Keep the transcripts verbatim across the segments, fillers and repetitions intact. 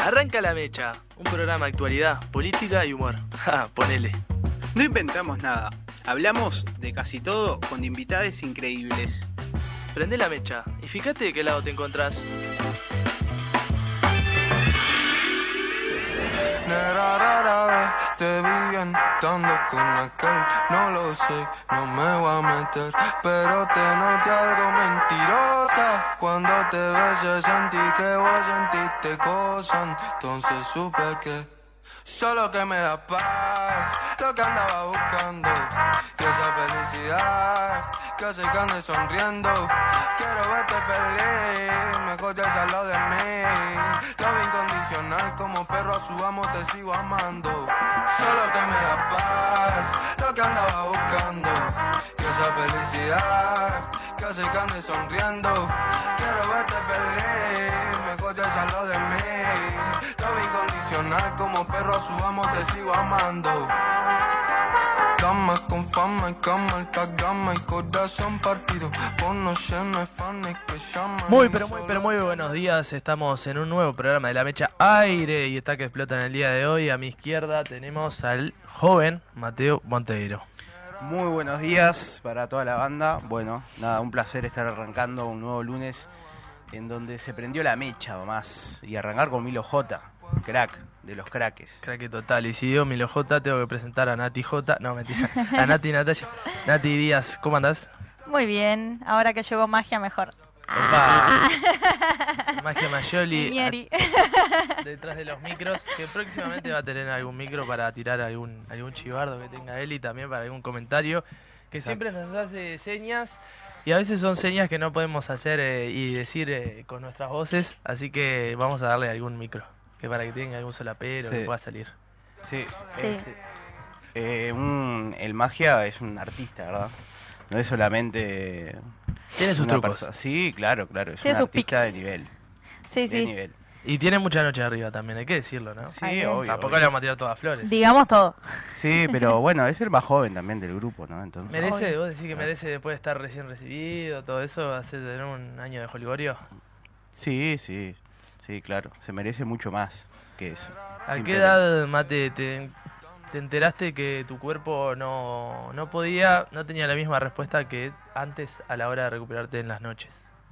Arranca La Mecha, un programa de actualidad, política y humor. Ja, ponele. No inventamos nada, hablamos de casi todo con invitades increíbles. Prende la mecha y fíjate de qué lado te encontrás. Negra, rara vez te vi andando con aquel. No lo sé, no me voy a meter, pero te noté algo mentirosa. Cuando te besé sentí que vos sentiste cosas. Entonces supe que solo que me da paz, lo que andaba buscando, y esa felicidad que hace que ande sonriendo. Quiero verte feliz, mejor ya al lado de mí. Love incondicional, como perro a su amo te sigo amando. Solo que me da paz, lo que andaba buscando, y esa felicidad que hace que ande sonriendo. Quiero verte feliz, mejor ya al lado de mí. Love incondicional, como perro a su amo te sigo amando. Dama con fama y cama, alta gama y corazón partido. Fono lleno de fans que llaman. Muy pero muy pero muy buenos días. Estamos en un nuevo programa de La Mecha Aire y está que explota en el día de hoy. A mi izquierda tenemos al joven Mateo Monteiro. Muy buenos días para toda la banda. Bueno, nada, un placer estar arrancando un nuevo lunes en donde se prendió la mecha o más. Y arrancar con Milo J, crack de los craques. Crack total. Y si digo Milo J, tengo que presentar a Nati J. No, mentira. A Nati Natalia. Nati Díaz, ¿cómo andás? Muy bien. Ahora que llegó Magia, mejor. Opa. Magia Mayoli. Nieri. a- Detrás de los micros. Que próximamente va a tener algún micro para tirar algún, algún chivardo que tenga él y también para algún comentario. Que Exacto. siempre nos hace señas. Y a veces son señas que no podemos hacer eh, y decir eh, con nuestras voces. Así que vamos a darle algún micro. Que para que tenga algún solapero Sí. que pueda salir. Sí, Sí. este, eh, un, el Magia es un artista, ¿verdad? No es solamente Tiene sus una trucos. persona. Sí, claro, claro, es Tiene un sus artista de pics. nivel. Sí, De sí. nivel. Y tiene mucha noche arriba también, hay que decirlo, ¿no? Sí, Ahí bien. obvio. Tampoco obvio. le vamos a tirar todas flores. Digamos todo. Sí, pero bueno, es el más joven también del grupo, ¿no? Entonces, ¿Merece, Obvio. vos decís que merece después de estar recién recibido, todo eso, hacer tener un año de Holgorio? sí, sí, sí, claro, se merece mucho más que eso. ¿A qué Simplemente. edad, Mate, te, te enteraste que tu cuerpo no, no podía, no tenía la misma respuesta que antes a la hora de recuperarte en las noches?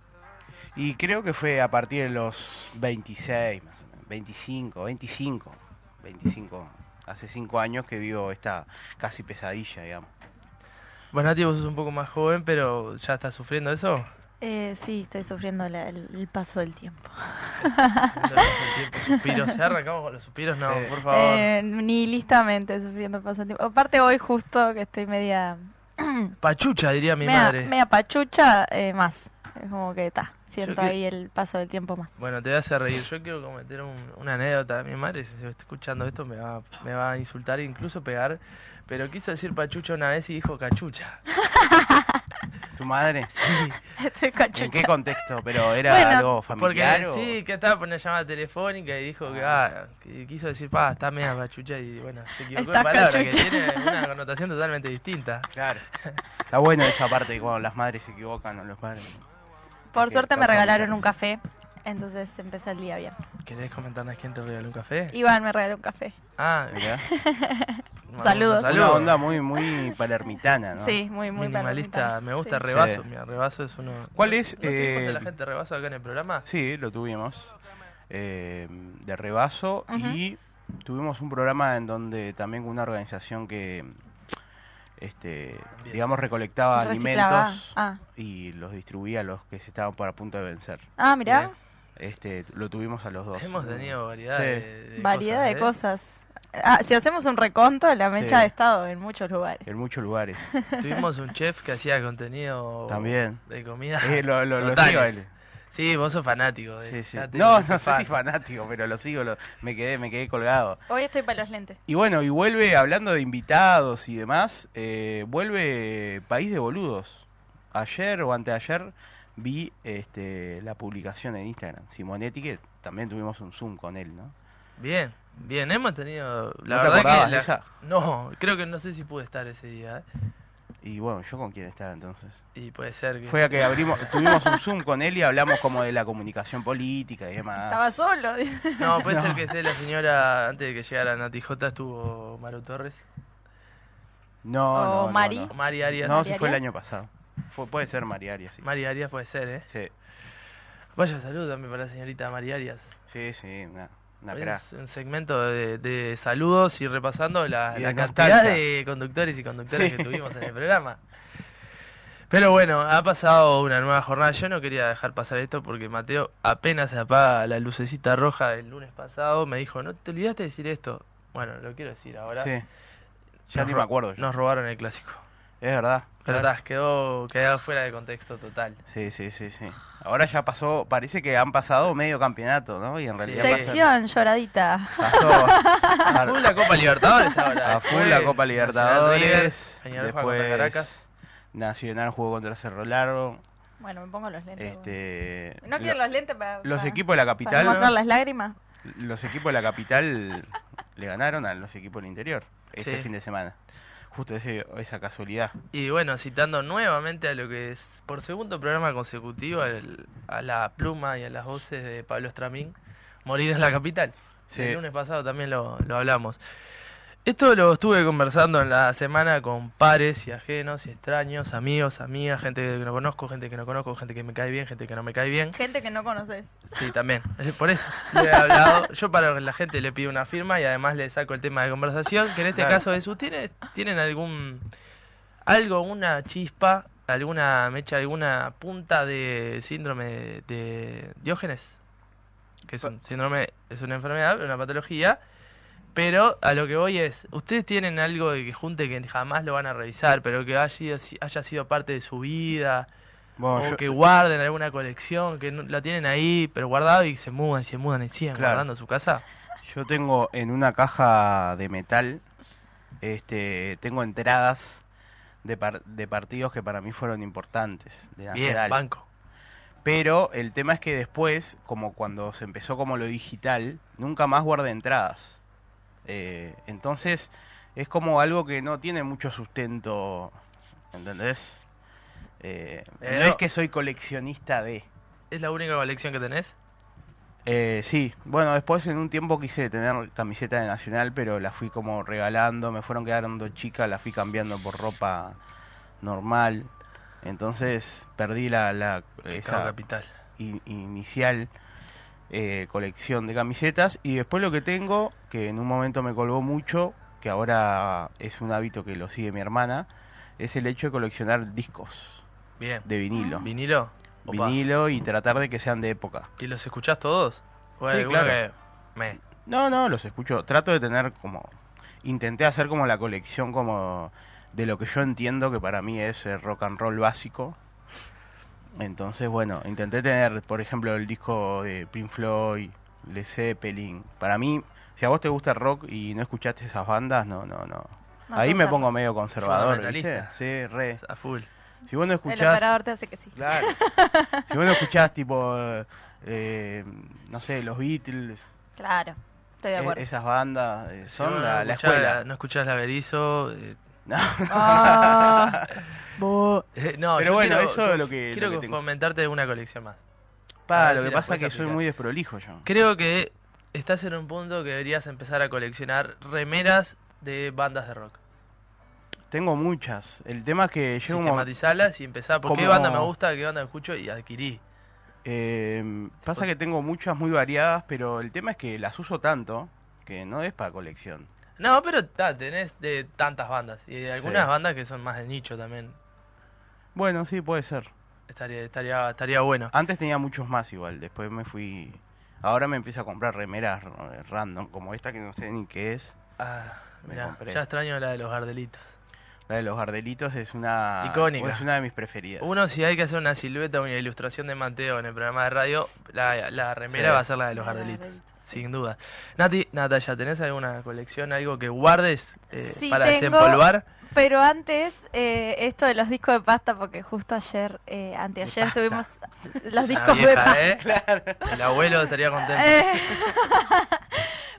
Y creo que fue a partir de los veintiséis, más o menos, veinticinco, veinticinco, veinticinco, hace cinco años que vivo esta casi pesadilla, digamos. Bueno, Nati, vos sos un poco más joven, pero ¿ya estás sufriendo eso? Eh, sí, estoy sufriendo la- el, el paso del tiempo. Viendo el tiempo, suspiros. ¿Ya arrancamos con los suspiros? No, Sí. por favor. Eh, nihilistamente sufriendo el paso del tiempo. Aparte hoy justo que estoy media... Pachucha, diría mi media, madre. media pachucha, eh, más. Es como que está. Siento que- ahí el paso del tiempo más. Bueno, te voy a hacer reír. Yo quiero cometer un- una anécdota. Mi madre, si se está escuchando esto, me va, me va a insultar e incluso pegar. Pero quiso decir pachucha una vez y dijo cachucha. ¿Tu madre? Sí, Estoy ¿En cachucha. qué contexto? ¿Pero era Bueno, algo familiar porque o...? sí, que estaba por una llamada telefónica y dijo que, ah, que quiso decir, pa, está media pachucha y bueno, se equivocó de Estás palabra, que cachucha. tiene una connotación totalmente distinta. Claro. Está bueno esa parte de cuando las madres se equivocan o los padres. Por Porque suerte me pasa regalaron muchas un café. Entonces empecé el día bien. ¿Querés comentarnos quién te regaló un café? Iván me regaló un café. Ah, Mirá. mandamos Saludos. un Una saludo. onda muy, muy palermitana, ¿no? Sí, muy, muy Minimalista, palomita. me gusta Sí. Rebaso, Sí. mira, Rebaso es uno... ¿Cuál es, ¿No tuvimos de eh, la gente de Rebaso acá en el programa? Sí, lo tuvimos. eh, de Rebaso. Ujú. Y tuvimos un programa en donde también con una organización que, este, Bien. digamos, recolectaba Reciclaba. alimentos Ah, y los distribuía a los que se estaban por a punto de vencer. ah mirá. Bien. Este, lo tuvimos a los dos. Hemos tenido variedad Sí. de, de Variedad cosas, de ¿eh? cosas. Ah, si hacemos un reconto, la mecha Sí. ha estado en muchos lugares. En muchos lugares. Tuvimos un chef que hacía contenido También. de comida. Eh, lo lo, lo totales. sigo a él. Sí, vos sos fanático. De, Sí, sí. ya te No, hiciste no sé fan. si fanático, pero lo sigo, lo- me quedé, me quedé colgado. Hoy estoy para los lentes. Y bueno, y vuelve, hablando de invitados y demás, eh, vuelve País de Boludos. Ayer o anteayer vi este, la publicación en Instagram. Simonetti, que también tuvimos un Zoom con él, ¿no? Bien, bien, hemos tenido... La ¿No te verdad acordabas que... de la- esa? No, creo que no sé si pude estar ese día. ¿eh? Y bueno, ¿yo con quién estaba entonces? Y puede ser que... Fue a que abrimos, tuvimos un Zoom con él y hablamos como de la comunicación política y demás. Estaba solo. dice. No, puede No. ser que esté la señora, antes de que llegara Nati J, estuvo Maru Torres. No, O no, no, Mari. no. O Mari Arias. No, ¿Mari sí fue el Arias? año pasado. Fue- puede ser Mari Arias, sí. Mari Arias puede ser, ¿eh? Sí, Vaya salud también para la señorita Mari Arias. sí, sí, una, una cra. Es un segmento de, de saludos y repasando la, Y la de cantidad nostalgia. de conductores y conductoras Sí. que tuvimos en el programa. Pero bueno, ha pasado una nueva jornada. Yo no quería dejar pasar esto porque Mateo apenas se apaga la lucecita roja del lunes pasado. Me dijo, no te olvidaste de decir esto. Bueno, lo quiero decir ahora. Sí, ya Nos ni ro- me acuerdo yo. Nos robaron el clásico. Es verdad. Pero Claro. ta, quedó, quedó fuera de contexto total. Sí, sí, sí, sí. Ahora ya pasó, parece que han pasado medio campeonato, ¿no? Y en realidad Sí. pasa- Sección lloradita. pasó A full la Copa Libertadores ahora. a full la Copa Libertadores, Peñarol juega contra Caracas. después Nacional jugó contra Cerro Largo, Bueno, me pongo los lentes. este, bueno. No quiero lo- los lentes para... los para- equipos de la para capital, mostrar las lágrimas. los equipos de la capital le ganaron a los equipos del interior este Sí. fin de semana. Justo ese- esa casualidad. Y bueno, citando nuevamente a lo que es por segundo programa consecutivo al- a la pluma y a las voces de Pablo Estramín, morir en la capital. Sí. El lunes pasado también lo, lo hablamos. Esto lo estuve conversando en la semana con pares y ajenos y extraños, amigos, amigas, gente que no conozco, gente que no conozco, gente que me cae bien, gente que no me cae bien. Gente que no conoces. Sí, también. Eh, Por eso le he hablado. Yo para la gente le pido una firma y además le saco el tema de conversación, que en este Claro. caso es, ¿tienen, ¿tienen algún algo, una chispa, alguna mecha, alguna punta de síndrome de Diógenes? Que es un síndrome, es una enfermedad, una patología. Pero a lo que voy es, ustedes tienen algo de que junte que jamás lo van a revisar, pero que haya sido, haya sido parte de su vida, Bueno, o yo- que guarden alguna colección, que no- la tienen ahí, pero guardado y se mudan, y se mudan y siguen Claro. guardando su casa. Yo tengo en una caja de metal, este, tengo entradas de, par- de partidos que para mí fueron importantes, de Bien, Nacional. banco. Pero el tema es que después, como cuando se empezó como lo digital, nunca más guardé entradas. Eh, entonces es como algo que no tiene mucho sustento, ¿entendés? Eh, no Pero- es que soy coleccionista de... ¿Es la única colección que tenés? Eh, sí, bueno, después en un tiempo quise tener camiseta de Nacional, pero la fui como regalando, me fueron quedando chicas, la fui cambiando por ropa normal, entonces perdí la, la Pecado esa capital. i- inicial eh, colección de camisetas, y después lo que tengo, que en un momento me colgó mucho, que ahora es un hábito que lo sigue mi hermana, es el hecho de coleccionar discos Bien. de vinilo, ¿Vinilo? Opa. vinilo y tratar de que sean de época. ¿Y los escuchás todos? ¿O hay Sí, alguno claro. que me... No, no, los escucho. Trato de tener como... Intenté hacer como la colección como de lo que yo entiendo que para mí es el rock and roll básico. Entonces, bueno, intenté tener, por ejemplo, el disco de Pink Floyd, Led Zeppelin. Para mí, si a vos te gusta el rock y no escuchaste esas bandas, no, no, no. No, Ahí me total. pongo medio conservador, ¿viste? Fundamentalista. Sí, re. A full. Si vos no El escuchás... operador te hace que sí. Claro. Si vos no escuchás, tipo, eh, no sé, los Beatles, Claro, estoy de e- acuerdo. esas bandas, eh, Si son vos la, no la escuchás, escuela. No escuchás la Berizo... eh, No. Ah, bo- eh, no, Pero yo bueno, quiero- eso es lo que- Quiero lo que tengo. fomentarte una colección más. Pa, A ver lo si que la pasa es podés que soy aplicar. muy desprolijo yo. Creo que estás en un punto que deberías empezar a coleccionar remeras de bandas de rock. Tengo muchas. El tema es que llega un momento... Sistematizarlas y empezar. ¿Por qué como- banda me gusta? ¿Qué banda escucho? Y adquirí. Eh, pasa que tengo muchas muy variadas, pero el tema es que las uso tanto que no es para colección. No, pero ta, tenés de tantas bandas. Y de algunas Sí. bandas que son más de nicho también. Bueno, sí, puede ser. Estaría, estaría, estaría bueno. Antes tenía muchos más igual, después me fui... Ahora me empiezo a comprar remeras eh, random, como esta que no sé ni qué es. Ah, Me mirá, compré. ya extraño la de los Gardelitos. La de los Gardelitos es una... Icónica. Es una de mis preferidas. Uno, si hay que hacer una silueta o una ilustración de Mateo en el programa de radio, la, la remera Sí. va a ser la de los La de los Gardelitos. Gardelitos, Sin duda. Nati, Natalia, ¿tenés alguna colección, algo que guardes eh, Sí, para tengo. desempolvar? Pero antes, eh, esto de los discos de pasta, porque justo ayer, eh, anteayer, pasta. tuvimos los Una discos de vieja, pasta. ¿eh? El abuelo estaría contento. Eh,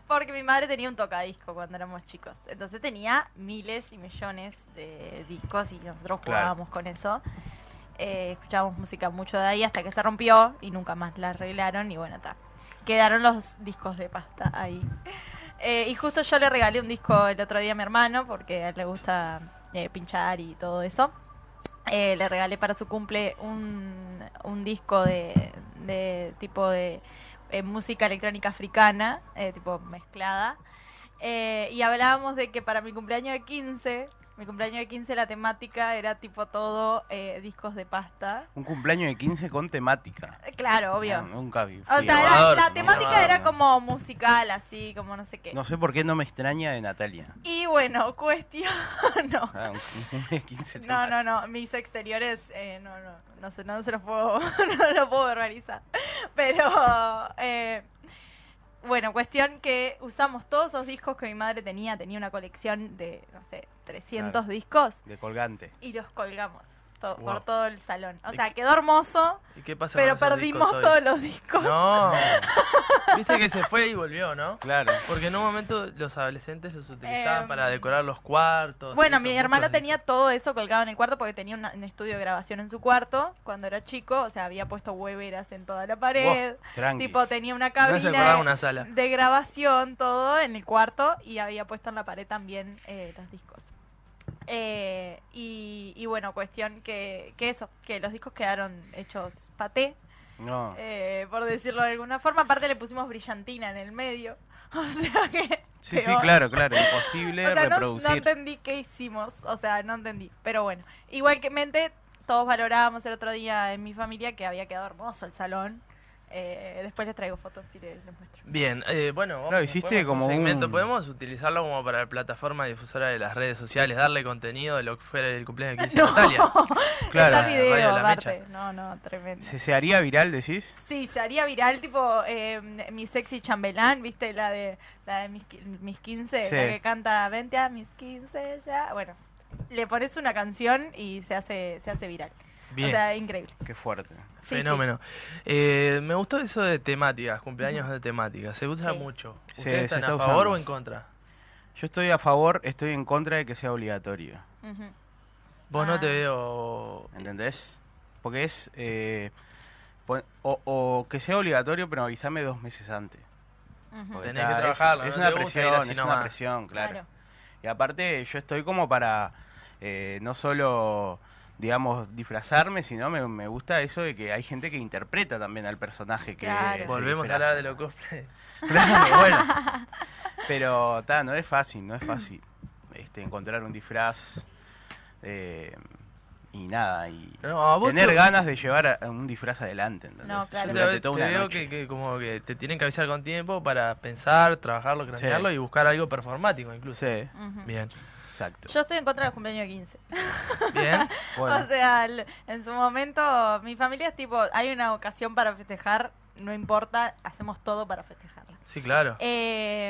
Porque mi madre tenía un tocadisco cuando éramos chicos. Entonces tenía miles y millones de discos y nosotros Claro. jugábamos con eso. Eh, escuchábamos música mucho de ahí hasta que se rompió y nunca más la arreglaron y bueno, está. Quedaron los discos de pasta ahí. Eh, y justo yo le regalé un disco el otro día a mi hermano porque a él le gusta eh, pinchar y todo eso. Eh, le regalé para su cumple un, un disco de, de tipo de eh, música electrónica africana, eh, tipo mezclada. Eh, y hablábamos de que para mi cumpleaños de quince, mi cumpleaños de quince la temática era tipo todo eh, discos de pasta. Un cumpleaños de quince con temática. Eh, Claro, obvio. No, nunca vi. O fui. sea, era- Innovador, la temática innovador. era como musical, así, como no sé qué. No sé por qué no me extraña de Natalia. Y bueno, cuestión... no. Ah, un cumpleaños de quince No, temática. no, no, mis exteriores, eh, no, no, no se, no se los puedo, no los puedo verbalizar. Pero, eh, bueno, cuestión que usamos todos esos discos que mi madre tenía, tenía una colección de, no sé, trescientos Claro. discos De colgante. y los colgamos to- Wow. por todo el salón. O ¿Y sea, qué- quedó hermoso, ¿Y qué pasa pero con esos perdimos discos hoy? todos los discos. No. Viste que se fue y volvió, ¿no? Claro. Porque en un momento los adolescentes los utilizaban Em, para decorar los cuartos. Bueno, y mi eso, hermano muchos tenía discos. todo eso colgado en el cuarto porque tenía una- un estudio de grabación en su cuarto cuando era chico. O sea, había puesto hueveras en toda la pared. Tranqui. Tipo, tenía una Me hace cabina acordar de, una sala. de grabación, todo en el cuarto. Y había puesto en la pared también eh, los discos. Eh, y, y bueno, cuestión que, que eso, que los discos quedaron hechos paté, No. eh, por decirlo de alguna forma. Aparte le pusimos brillantina en el medio. O sea que... Sí, sí, peor. claro, claro. Imposible O sea, no, reproducir. no entendí qué hicimos, o sea, no entendí. Pero bueno, igualmente todos valorábamos el otro día en mi familia que había quedado hermoso el salón. Eh, después les traigo fotos y les, les muestro. Bien, eh, bueno, vamos- Claro, hiciste podemos como un segmento. un- Podemos utilizarlo como para la plataforma difusora de las redes sociales, darle contenido de lo que fuera el cumpleaños de quince de No, Natalia. Claro. está Radio video La aparte. Mecha. No, no, tremendo. ¿Se, ¿Se haría viral, decís? Sí, se haría viral, tipo eh, mi sexy chambelán, ¿viste? La de la de mis, qui- mis quince, Sí. la que canta vente a mis quince ya. Bueno, le pones una canción y se hace se hace viral. Bien. O sea, increíble. Qué fuerte. Sí, Fenómeno. Eh, me gustó eso de temáticas, cumpleaños de temáticas. Se usa Sí. mucho. Se- ¿Ustedes se están está a favor usando. o en contra? Yo estoy a favor, estoy en contra de que sea obligatorio. Sí. Ujú. Vos no Ah. te veo... ¿Entendés? Porque es... eh, pon- o, o que sea obligatorio, pero avísame dos meses antes. Ujú. Porque Tenés está- que es- trabajarlo, Es, no una te gusta ir presión, así es una nomás. presión, claro. Claro. Y aparte, yo estoy como para eh, no solo, digamos, disfrazarme, sino me, me gusta eso de que hay gente que interpreta también al personaje que Claro. se Volvemos a disfraza. hablar de lo cosplay. Claro, bueno. Pero, ta, no es fácil, no es fácil este, encontrar un disfraz eh, y nada, y No, a vos tener te- ganas de llevar a- un disfraz adelante, ¿entendés? No, claro. Yo Durante te, toda te una veo noche. que, que como que te tienen que avisar con tiempo para pensar, trabajarlo, cranearlo Sí. y buscar algo performático incluso. Sí, Ujú. Bien. exacto. Yo estoy en contra del cumpleaños de quince. Bien. Bueno, O sea, el- en su momento, mi familia es tipo, hay una ocasión para festejar, no importa, hacemos todo para festejarla. Sí, claro. Eh,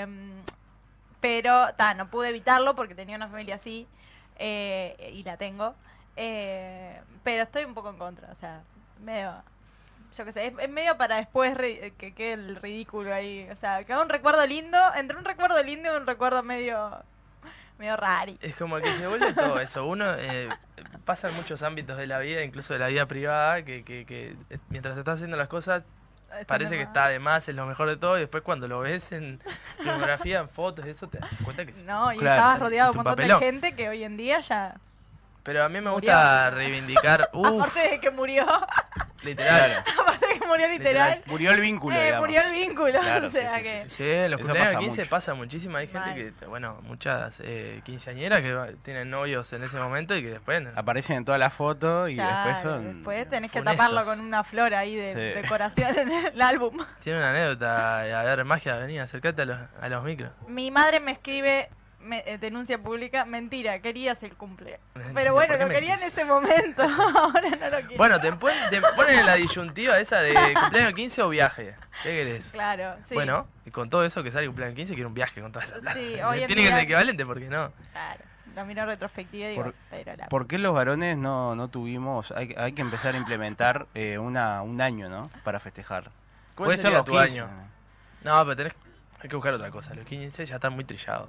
pero, ta, no pude evitarlo porque tenía una familia así, eh, y la tengo. Eh, pero estoy un poco en contra, o sea, medio, yo qué sé, es, es medio para después ri- que quede el ridículo ahí. O sea, que haga un recuerdo lindo, entre un recuerdo lindo y un recuerdo medio, medio rari. Es como que se vuelve todo eso. Uno eh, pasa en muchos ámbitos de la vida, incluso de la vida privada, que, que, que eh, mientras estás haciendo las cosas parece que está de más, es lo mejor de todo, y después cuando lo ves en filmografía, en fotos, eso te das cuenta que sí. No, y Claro, estabas rodeado de es un un montón papelón. de gente que hoy en día ya... Pero a mí me Murió. gusta reivindicar, uff, Aparte de que murió, literal. aparte de que murió literal, murió el vínculo, eh, digamos. murió el vínculo. Claro, o sea sí, sí, que... sí, Sí, en los Eso cumpleaños pasa de quince mucho. pasa muchísima. Hay gente Mal. que, bueno, muchas eh, quinceañeras que va- tienen novios en ese momento y que después... Aparecen en todas las fotos y Claro, después son... después tenés que funestos. taparlo con una flor ahí de Sí. decoración en el álbum. Tiene una anécdota, a ver, magia, vení, acercate a los, a los micros. Mi madre me escribe me- eh, denuncia pública, mentira, querías el cumple. Mentira, Pero bueno, ¿por qué lo quería en mentís? ese momento, ahora no lo quiero. Bueno, te, pon- te ponen en la disyuntiva esa de cumpleaños quince o viaje. ¿Qué querés? Claro, sí. Bueno, y con todo eso que sale cumpleaños quince, quiero un viaje con toda esa plata. Sí, hoy en Tiene que día- ser equivalente, porque no. Claro, lo miro en retrospectiva y digo, Por- pero la... ¿Por qué los varones no, no tuvimos, hay, hay que empezar a implementar eh, una, un año, ¿no? Para festejar. ¿Cuál sería tu quince. año? No, pero tenés Hay que buscar otra cosa. Los quince ya están muy trillados.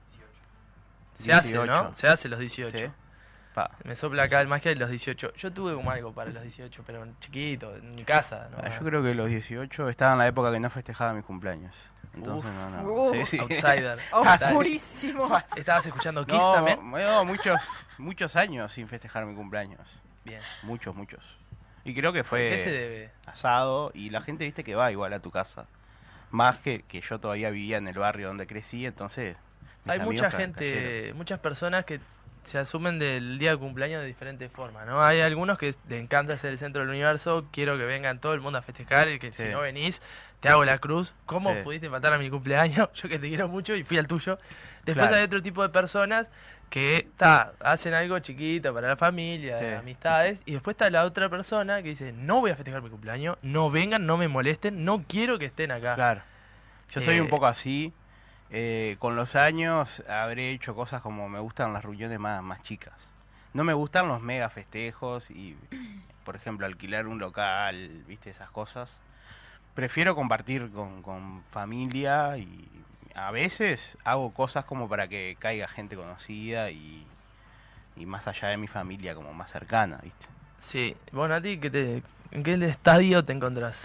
Se hace, ¿no? dieciocho. Se hace los dieciocho. Sí. Pa. Me sopla acá el magia de los dieciocho. Yo tuve como algo para los dieciocho, pero chiquito, en mi casa. ¿no? Ah, yo creo que los dieciocho estaba en la época que no festejaba mis cumpleaños. Entonces, Uf. no, no. Uh. Sí, sí. Outsider. Oscurísimo. ¿Estabas escuchando Kiss No, también? no, muchos, muchos años sin festejar mi cumpleaños. Bien. Muchos, muchos. Y creo que ¿A qué se fue debe? asado y la gente, viste, que va igual a tu casa. Más que, que yo todavía vivía en el barrio donde crecí, entonces... mis Hay amigos mucha ca- gente, cayeron. muchas personas que se asumen del día de cumpleaños de diferentes formas, ¿no? Hay algunos que le encanta ser el centro del universo, quiero que vengan todo el mundo a festejar y que Sí. si no venís, te hago la cruz. ¿Cómo Sí. pudiste faltar a mi cumpleaños? Yo que te quiero mucho y fui al tuyo. Después Claro. hay otro tipo de personas que ta, hacen algo chiquito para la familia, Sí. amistades, y después está la otra persona que dice, no voy a festejar mi cumpleaños, no vengan, no me molesten, no quiero que estén acá. Claro. Yo soy Eh, un poco así. Eh, con los años habré hecho cosas como me gustan las reuniones más, más chicas. No me gustan los mega festejos y, por ejemplo, alquilar un local, viste, esas cosas. Prefiero compartir con, con familia y a veces hago cosas como para que caiga gente conocida y, y más allá de mi familia, como más cercana, viste. Sí, bueno, a ti, ¿qué te, ¿en qué estadio te encontrás?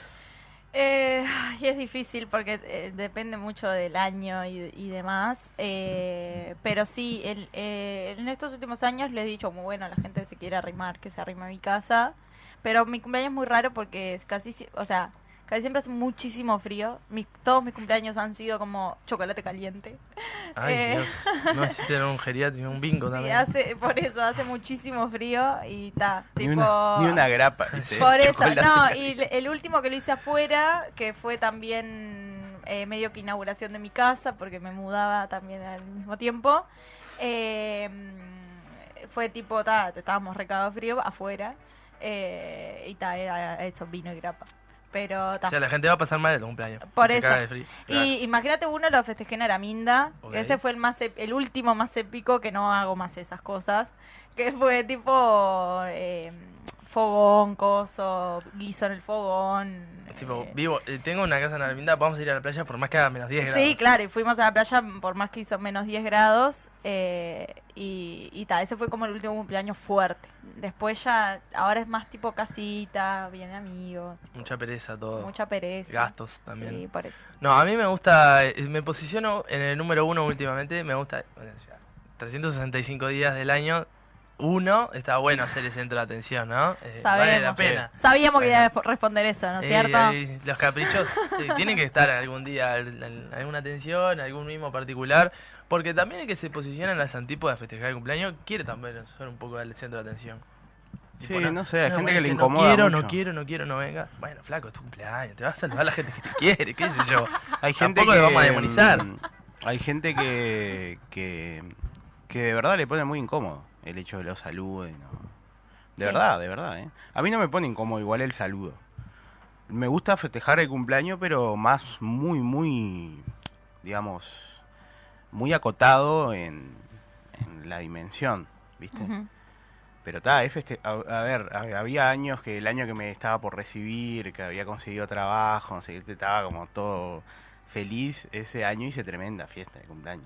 Eh, y es difícil porque eh, depende mucho del año y, y demás. Eh, pero sí, el, eh, en estos últimos años le he dicho, muy bueno, a la gente se quiere arrimar, que se arrime a mi casa. Pero mi cumpleaños es muy raro porque es casi, si- o sea, casi siempre hace muchísimo frío. Mis, todos mis cumpleaños han sido como chocolate caliente. Ay, Eh. Dios, no hiciste un geriátrico, un bingo Sí, también. hace, por eso hace muchísimo frío y ta, Ni, tipo... una, ni una grapa, viste. Por eso, Chocolate no, caliente. y el- el último que lo hice afuera, que fue también eh, medio que inauguración de mi casa, porque me mudaba también al mismo tiempo, eh, fue tipo, ta, estábamos recagados frío afuera, eh, y ta, era eso, vino y grapa. Pero ta. O sea, la gente va a pasar mal en tu cumpleaños. Por se eso. caga de frío. Y imagínate, uno lo festejé en Araminda, Ok. ese fue el más ep- el último más épico, que no hago más esas cosas, que fue tipo eh, fogón, coso, guiso en el fogón. Tipo, eh, vivo, eh, tengo una casa en Arminda, vamos a ir a la playa por más que haga menos diez grados. Sí, claro, y fuimos a la playa por más que hizo menos diez grados, eh, y, y ta, ese fue como el último cumpleaños fuerte. Después ya, ahora es más tipo casita, vienen amigos, Mucha pereza todo. mucha pereza. Gastos también. Sí, por eso. No, a mí me gusta, eh, me posiciono en el número uno últimamente, me gusta, o sea, trescientos sesenta y cinco días del año, uno, está bueno ser el centro de atención, ¿no? Eh, vale la Sabemos. pena. Sabíamos que Bueno. iba a responder eso, ¿no es Eh, cierto? eh, los caprichos sí, tienen que estar algún día, en- en alguna atención, algún mimo particular, porque también el que se posiciona en las antípodas a festejar el cumpleaños quiere también ser un poco el centro de atención. Sí, Tipo, no sé, hay gente bueno, que le este, incomoda No quiero, mucho. no quiero, no quiero, no venga. Bueno, flaco, es tu cumpleaños, te vas a saludar a la gente que te quiere, qué sé yo. Hay gente Tampoco que le vamos a demonizar. mm, Hay gente que, que que de verdad le pone muy incómodo el hecho de los saluden. ¿No? De Sí. verdad, de verdad. ¿eh? A mí no me pone incómodo igual el saludo. Me gusta festejar el cumpleaños, pero más muy, muy, digamos, muy acotado en, en la dimensión, ¿viste? Ujú. Pero está, es feste- a, a ver, a- había años que el año que me estaba por recibir, que había conseguido trabajo, no sé, qué, estaba como todo feliz. Ese año hice tremenda fiesta de cumpleaños.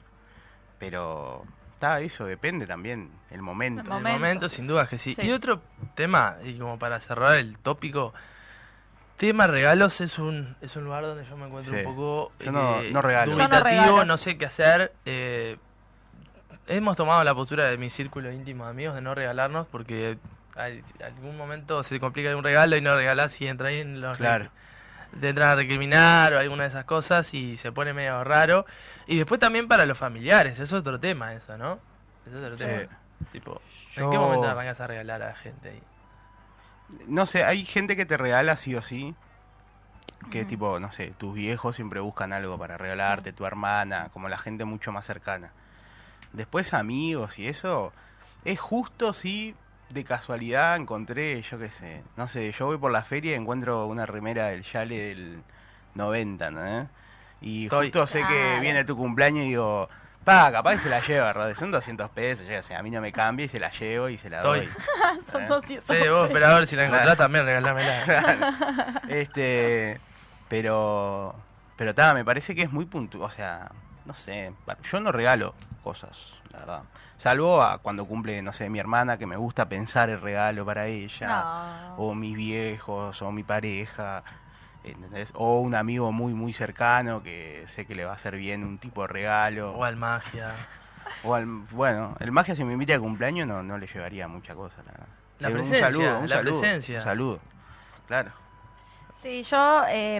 Pero está, eso depende también, el momento. El En el momento. momento, sin dudas que sí. Sí. Y otro tema, y como para cerrar el tópico, tema regalos es un es un lugar donde yo me encuentro Sí. un poco Yo no- eh, no regalo. Yo no dubitativo, regalo. no sé qué hacer. eh, hemos tomado la postura de mi círculo íntimo de amigos de no regalarnos porque hay, algún momento se complica un regalo y no regalás y entra ahí en los Claro. te entran a recriminar o alguna de esas cosas y se pone medio raro. Y después también para los familiares, eso es otro tema eso, ¿no? Es otro Sí. tema. Tipo, ¿en Yo- qué momento arrancas a regalar a la gente ahí? No sé, hay gente que te regala sí o sí. Que Ujú. tipo, no sé, tus viejos siempre buscan algo para regalarte, tu hermana, como la gente mucho más cercana. Después amigos y eso, es justo si de casualidad encontré, yo qué sé, no sé, yo voy por la feria y encuentro una remera del Yale del noventa, ¿no? Y Estoy. justo sé que Claro. viene tu cumpleaños y digo, pa, capaz que se la lleva, ¿verdad? Son doscientos pesos, yo qué sé, a mí no me cambia y se la llevo y se la Estoy. doy. Son ¿Eh? doscientos Fede, vos, pesos. operador, si la encontrás Claro. también regalámela. Este, pero Pero ta, me parece que es muy puntual, o sea, no sé, pa- yo no regalo cosas, la verdad. Salvo a cuando cumple, no sé, mi hermana, que me gusta pensar el regalo para ella, No. o mis viejos, o mi pareja, ¿entendés? O un amigo muy, muy cercano que sé que le va a hacer bien un tipo de regalo. O al magia. O al, bueno, el magia si me invita al cumpleaños no, no le llevaría mucha cosa, la verdad. La Eh, presencia, un saludo, un la saludo, presencia. Un saludo, claro. Sí, yo eh,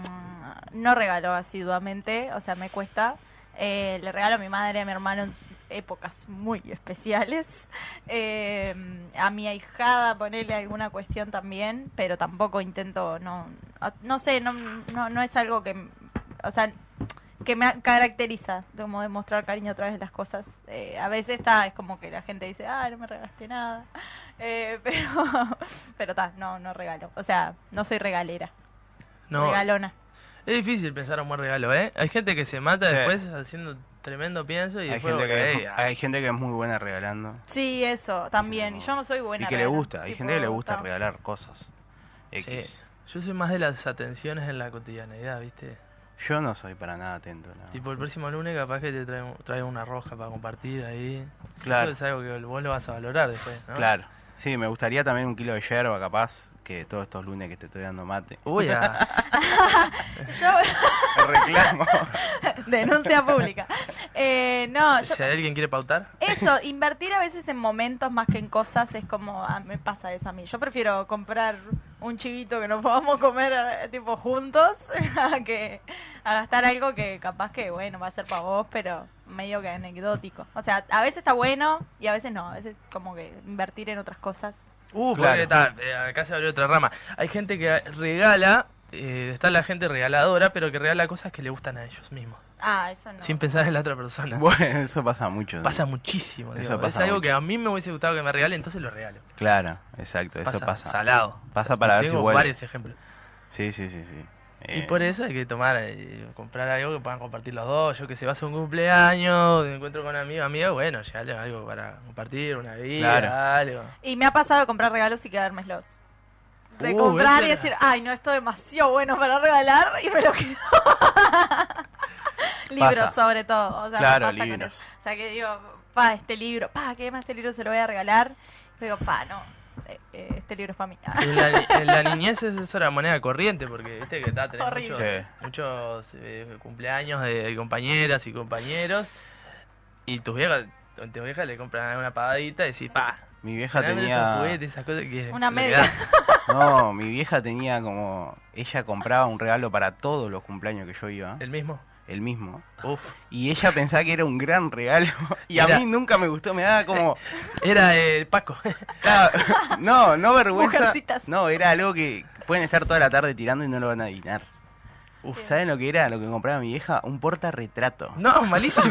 no regalo asiduamente, o sea, me cuesta. Eh, le regalo a mi madre y a mi hermano en s- épocas muy especiales. Eh, a mi ahijada ponerle alguna cuestión también, pero tampoco intento, no, a- no sé, no, no, no es algo que, m- o sea, que me caracteriza, como demostrar cariño a través de las cosas. Eh, a veces está, es como que la gente dice, ah, no me regalaste nada. Eh, pero, pero está, no, no regalo. O sea, no soy regalera, No, regalona. es difícil pensar un buen regalo, ¿eh? Hay gente que se mata Sí. después haciendo tremendo pienso y Hay después gente, porque, que, "Ey, es- ah". hay gente que es muy buena regalando. Sí, eso, también. Y yo no soy buena. Y que le regalando, gusta, hay tipo, gente que le gusta ta. regalar cosas. Sí. X. Yo soy más de las atenciones en la cotidianeidad, ¿viste? Yo no soy para nada atento. No. Tipo, el próximo lunes capaz que te trae, trae una roja para compartir ahí. Claro. Eso es algo que vos lo vas a valorar después, ¿no? Claro. Sí, me gustaría también un kilo de yerba, capaz, que todos estos lunes que te estoy dando mate. Uy, ah, Yo, Te reclamo. denuncia pública. Eh, no, yo, si alguien quiere pautar. eso, invertir a veces en momentos más que en cosas es como, ah, me pasa eso a mí. Yo prefiero comprar un chivito que nos podamos comer eh, tipo juntos a que a gastar algo que capaz que, bueno, va a ser para vos, pero medio que anecdótico. O sea, a veces está bueno y a veces no. A veces como que invertir en otras cosas. Uh, Claro. porque está, eh, acá se abrió otra rama. Hay gente que regala, eh, está la gente regaladora, pero que regala cosas que le gustan a ellos mismos. Ah, eso no. Sin pensar en la otra persona. Bueno, eso pasa mucho. ¿no? Pasa muchísimo. Eso digo. pasa es algo mucho. que a mí me hubiese gustado que me regale, entonces lo regalo. Claro, exacto, eso pasa. Salado. Pasa para ver si Tengo vuelve. varios ejemplos. Sí, sí, sí, sí. Y Eh, por eso hay que tomar, eh, comprar algo que puedan compartir los dos. Yo que sé, vas a un cumpleaños, me encuentro con un amigo, amiga, bueno, ya algo para compartir, una bebida, Claro. algo. Y me ha pasado de comprar regalos y quedármelos. De Uh, comprar eso y era- decir, ay, no, esto es demasiado bueno para regalar y me lo quedo. Libros, Pasa. sobre todo. O sea, Claro, me pasa con libros. eso. O sea, que digo, pa, este libro, pa, ¿qué más este libro se lo voy a regalar? Y digo, pa, no, eh, eh, este libro es para mí. En la, ni- en la niñez eso era moneda corriente, porque viste que está, tenés Horrible. muchos, Sí. muchos eh, cumpleaños de compañeras y compañeros, y tus viejas, tus viejas le compran alguna pagadita y decís, pa, Mi vieja generalmente esos tenía... juguetes, esas cosas que Una le media. das. No, mi vieja tenía como... Ella compraba un regalo para todos los cumpleaños que yo iba, El mismo. el mismo. Uf. Y ella pensaba que era un gran regalo. Y a Era- mí nunca me gustó, me daba como... Era el Paco. Claro, no, no vergüenza. Mujercitas. No, era algo que pueden estar toda la tarde tirando y no lo van a adivinar. Uf. ¿Saben lo que era? Lo que compraba mi vieja, un portarretrato. No, malísimo.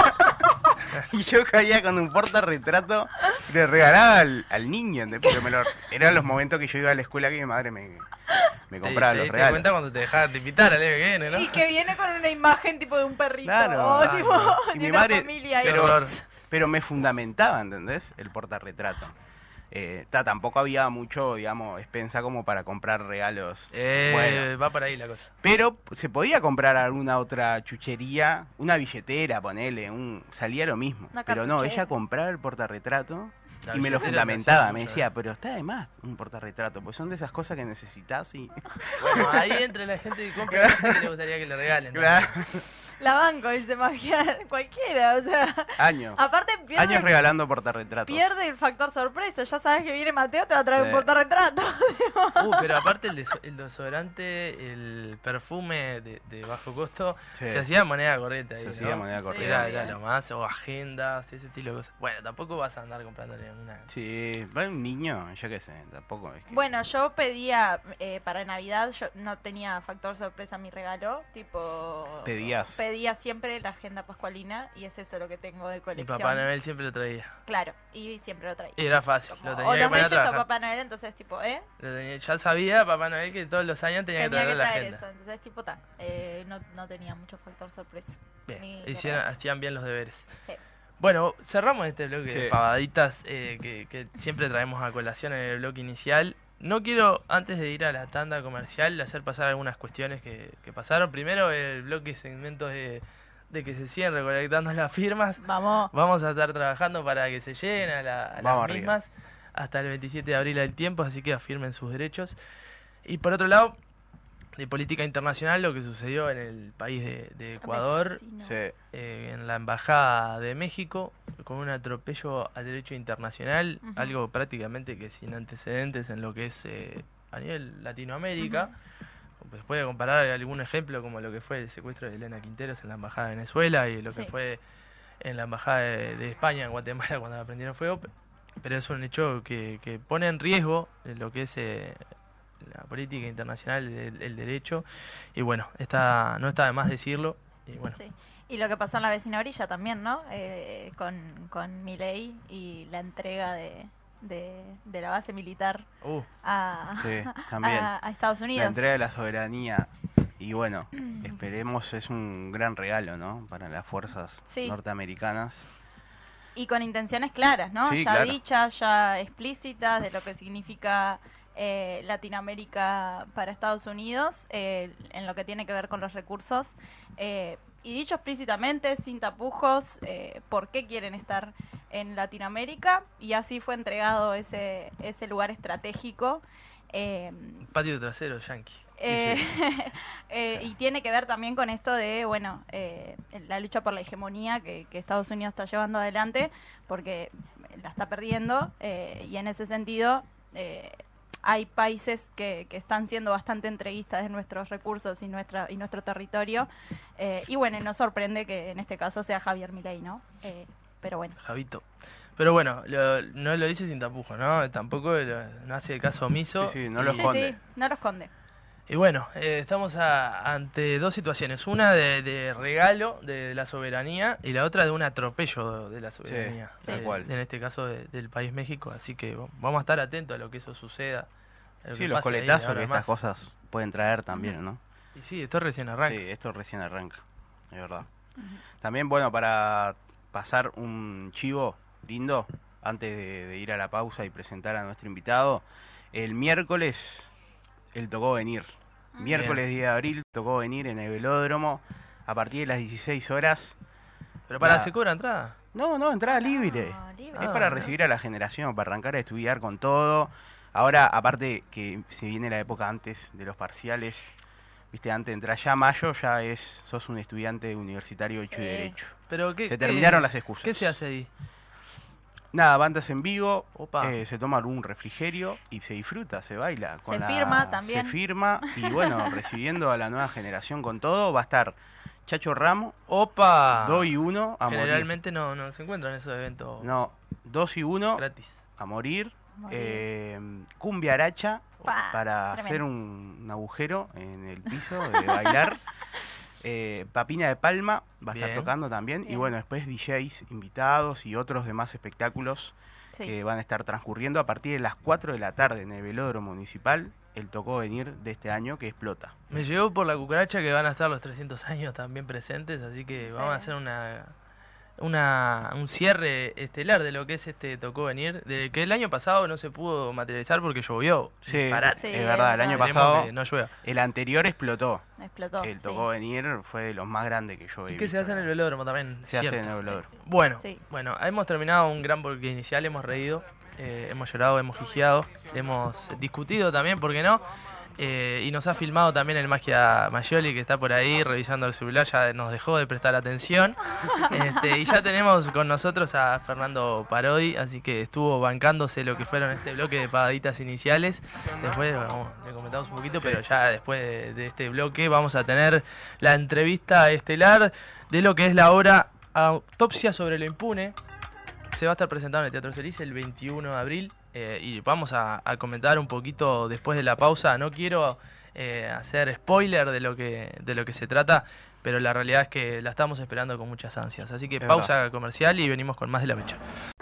Y yo caía con un portarretrato y le regalaba al, al niño, ¿entendés? Porque me lo, eran los momentos que yo iba a la escuela que mi madre me, me Te, compraba te los diste regalos. cuenta cuando te dejaban de invitar al año que viene, ¿no? Y que viene con una imagen tipo de un perrito. Claro. O Ay, tipo, no. Y de mi una madre- familia. ahí. Qué pero- horror. Pero me fundamentaba, ¿entendés? El portarretrato. Eh, ta, tampoco había mucho, digamos, expensa como para comprar regalos. Eh, Bueno, Va por ahí la cosa. pero se podía comprar alguna otra chuchería, una billetera, ponele, un salía lo mismo. Una Pero no, cartuchera. ella compraba el portarretrato La y me lo billetera te fundamentaba. hacía Me mucho, decía, eh. pero está de más un portarretrato, pues son de esas cosas que necesitas y... Bueno, ahí entre la gente que compra cosas que le gustaría que le regalen. ¿no? Claro. La banco, dice magia. Cualquiera, o sea. Años. Aparte pierde, Años regalando portarretratos. pierde el factor sorpresa. Ya sabes que viene Mateo, te va a traer Sí. un portarretrato. Uh, pero aparte el, deso- el desodorante, el perfume de, de bajo costo, Sí. se hacía moneda corriente ahí, Se ¿no? hacía moneda Sí, corriente. Era, bien. era lo más, o agendas, ese estilo de cosas. Bueno, tampoco vas a andar comprándole una... Sí, va un niño, yo qué sé, tampoco es que... Bueno, yo pedía eh, para Navidad, yo no tenía factor sorpresa mi regalo, tipo... Pedías. Pedía siempre la agenda pascualina y es eso lo que tengo de Mi colección. Papá Noel siempre lo traía. Claro, y siempre lo traía. Y era fácil, Como, lo o tenía que los poner a Reyes o trabajar. Papá Noel, entonces tipo, ¿eh? Lo tenía- ya sabía Papá Noel que todos los años tenía, que Tenía traer que la traer agenda. eso, entonces tipo, ta, eh, no, no tenía mucho factor sorpresa. Bien, Ni hicieron, regalo. hacían bien los deberes. Sí. Bueno, cerramos este bloque de Sí. pavaditas eh, que, que siempre traemos a colación en el bloque inicial. no quiero, antes de ir a la tanda comercial, hacer pasar algunas cuestiones que, que pasaron. Primero, el bloque de segmentos de, de que se siguen recolectando las firmas. Vamos. Vamos a estar trabajando para que se lleguen a, la, a las Vamos arriba. mismas hasta el veintisiete de abril del tiempo, así que afirmen sus derechos. Y por otro lado, de política internacional, lo que sucedió en el país de, de Ecuador, Vecino. Sí. eh, en la Embajada de México, con un atropello al derecho internacional, Ujú. algo prácticamente que sin antecedentes en lo que es eh, a nivel Latinoamérica. Pues puede comparar algún ejemplo como lo que fue el secuestro de Elena Quinteros en la Embajada de Venezuela y lo que Sí. fue en la Embajada de, de España en Guatemala cuando la prendieron fuego, pero es un hecho que, que pone en riesgo lo que es eh, la política internacional, el, el derecho, y bueno, está, no está de más decirlo, y bueno, Sí. Y lo que pasó en la vecina orilla también, ¿no? Eh, con, con Milei y la entrega de, de, de la base militar uh, a, Sí, también. a, a Estados La Unidos. entrega de la soberanía. Y bueno, esperemos, es un gran regalo, ¿no? Para las fuerzas Sí. norteamericanas. Y con intenciones claras, ¿no? Sí, ya claro. dichas, ya explícitas de lo que significa eh, Latinoamérica para Estados Unidos, eh, en lo que tiene que ver con los recursos. Eh, y dicho explícitamente, sin tapujos, eh, por qué quieren estar en Latinoamérica. Y así fue entregado ese, ese lugar estratégico. Eh, patio trasero, yankee. eh, eh, y tiene que ver también con esto de, bueno, eh, la lucha por la hegemonía que, que Estados Unidos está llevando adelante, porque la está perdiendo, eh, y en ese sentido eh, hay países que, que están siendo bastante entreguistas de nuestros recursos y nuestra y nuestro territorio, eh, y bueno, nos sorprende que en este caso sea Javier Milei, ¿no? Eh, pero bueno. Javito. Pero bueno, lo- no lo dice sin tapujos, ¿no? Tampoco lo- no hace caso omiso. Sí, sí, no lo Y- Sí, esconde. sí, no lo esconde. Y bueno, eh, estamos a- ante dos situaciones. Una de, de regalo de la soberanía y la otra de un atropello de la soberanía. Sí, tal de- cual. En este caso de- del país México. Así que bueno, vamos a estar atentos a lo que eso suceda. a lo Sí, que los pase ahí de coletazos ahora que en estas más. cosas pueden traer también, ¿no? Y sí, esto recién arranca. Sí, esto recién arranca, de verdad. También, bueno, para pasar un chivo lindo, antes de, de ir a la pausa y presentar a nuestro invitado, el miércoles él tocó venir. Miércoles diez de abril tocó venir en el velódromo a partir de las dieciséis horas. Pero para, Nada. ¿se cobra entrada? No, no, entrada libre. Ah, libre. Es Ah, para mirá. recibir a la generación, para arrancar a estudiar con todo. Ahora, aparte que se viene la época antes de los parciales, viste, antes de entrar ya a mayo, ya es, sos un estudiante universitario hecho y Sí. derecho. Pero ¿qué, Se qué- terminaron las excusas. ¿Qué se hace ahí? Nada, bandas en vivo, Opa. eh, se toma algún refrigerio y se disfruta, se baila. Se firma también. Se firma y bueno, recibiendo a la nueva generación con todo, va a estar Chacho Ramos, ¡Opa! dos y uno a morir. Generalmente no, no se encuentran esos eventos No, dos y uno gratis. a morir. Morir. Eh, cumbia aracha Pa, para tremendo. hacer un, un agujero en el piso de bailar. Eh, Papina de Palma va a Bien. estar tocando también. Y Bien. bueno, después D Js invitados y otros demás espectáculos Sí. que van a estar transcurriendo a partir de las cuatro de la tarde en el velódromo municipal. El tocó venir de este año que explota. Me llegó por la cucaracha que van a estar los trescientos años también presentes, así que Sí. vamos a hacer una, una un cierre estelar de lo que es este Tocó Venir, de que el año pasado no se pudo materializar porque llovió. Sí, Disparate. Sí, es verdad, el año Esperemos pasado, que no llueva. el anterior explotó. Explotó. El sí. tocó venir fue de los más grandes que yo he Y que se visto, hace en el ¿no? velódromo también. Se hace cierto. en el velódromo. Bueno, Sí. bueno, hemos terminado un gran bloque inicial, hemos reído, eh, hemos llorado, hemos gijeado, hemos discutido también, ¿por qué no? Eh, y nos ha filmado también el Magia Maggioli, que está por ahí revisando el celular, ya nos dejó de prestar atención. Este, y ya tenemos con nosotros a Fernando Parodi, así que estuvo bancándose lo que fueron este bloque de pagaditas iniciales. Después, bueno, le comentamos un poquito, pero ya después de, de este bloque vamos a tener la entrevista estelar de lo que es la obra Autopsia sobre lo impune. Se va a estar presentado en el Teatro Feliz el veintiuno de abril, eh, y vamos a, a comentar un poquito después de la pausa. No quiero eh, hacer spoiler de lo que de lo que se trata, pero la realidad es que la estamos esperando con muchas ansias. Así que Es pausa comercial y venimos con más de la mecha.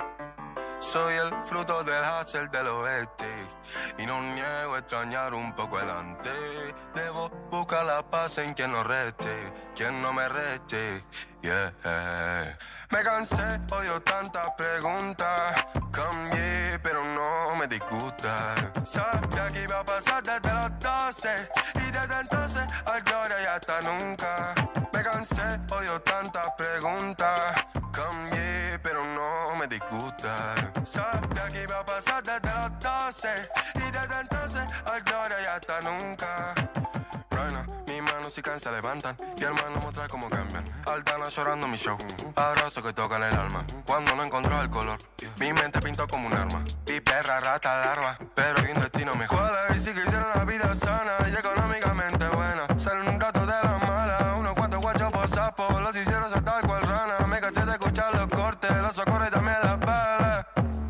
Soy el fruto del hustle del oeste y no niego extrañar un poco el antes. Debo buscar la paz en quien no reste, quien no me reste. Yeah. Me cansé, odio tantas preguntas. Cambié, pero no me disgusta. Sabía que iba a pasar desde los doce y desde entonces al gloria y hasta nunca. Me cansé, odio tantas preguntas. Cambié, pero no me disgusta. Sabía que iba a pasar desde los doce y desde entonces al gloria y hasta nunca. Reina, mis manos y can se levantan y hermano mostrar cómo cambian. Altana llorando mi show, abrazo que tocan el alma. Cuando no encontró el color, mi mente pintó como un arma. Y perra, rata, larva, pero hay un destino mejor. Y sí que hicieron la vida sana y económicamente buena. Salen un rato de la mala, unos cuantos guachos por sapo. Los hicieron saltar cual rana. Me caché de escuchar los cortes, los socorros y también las balas.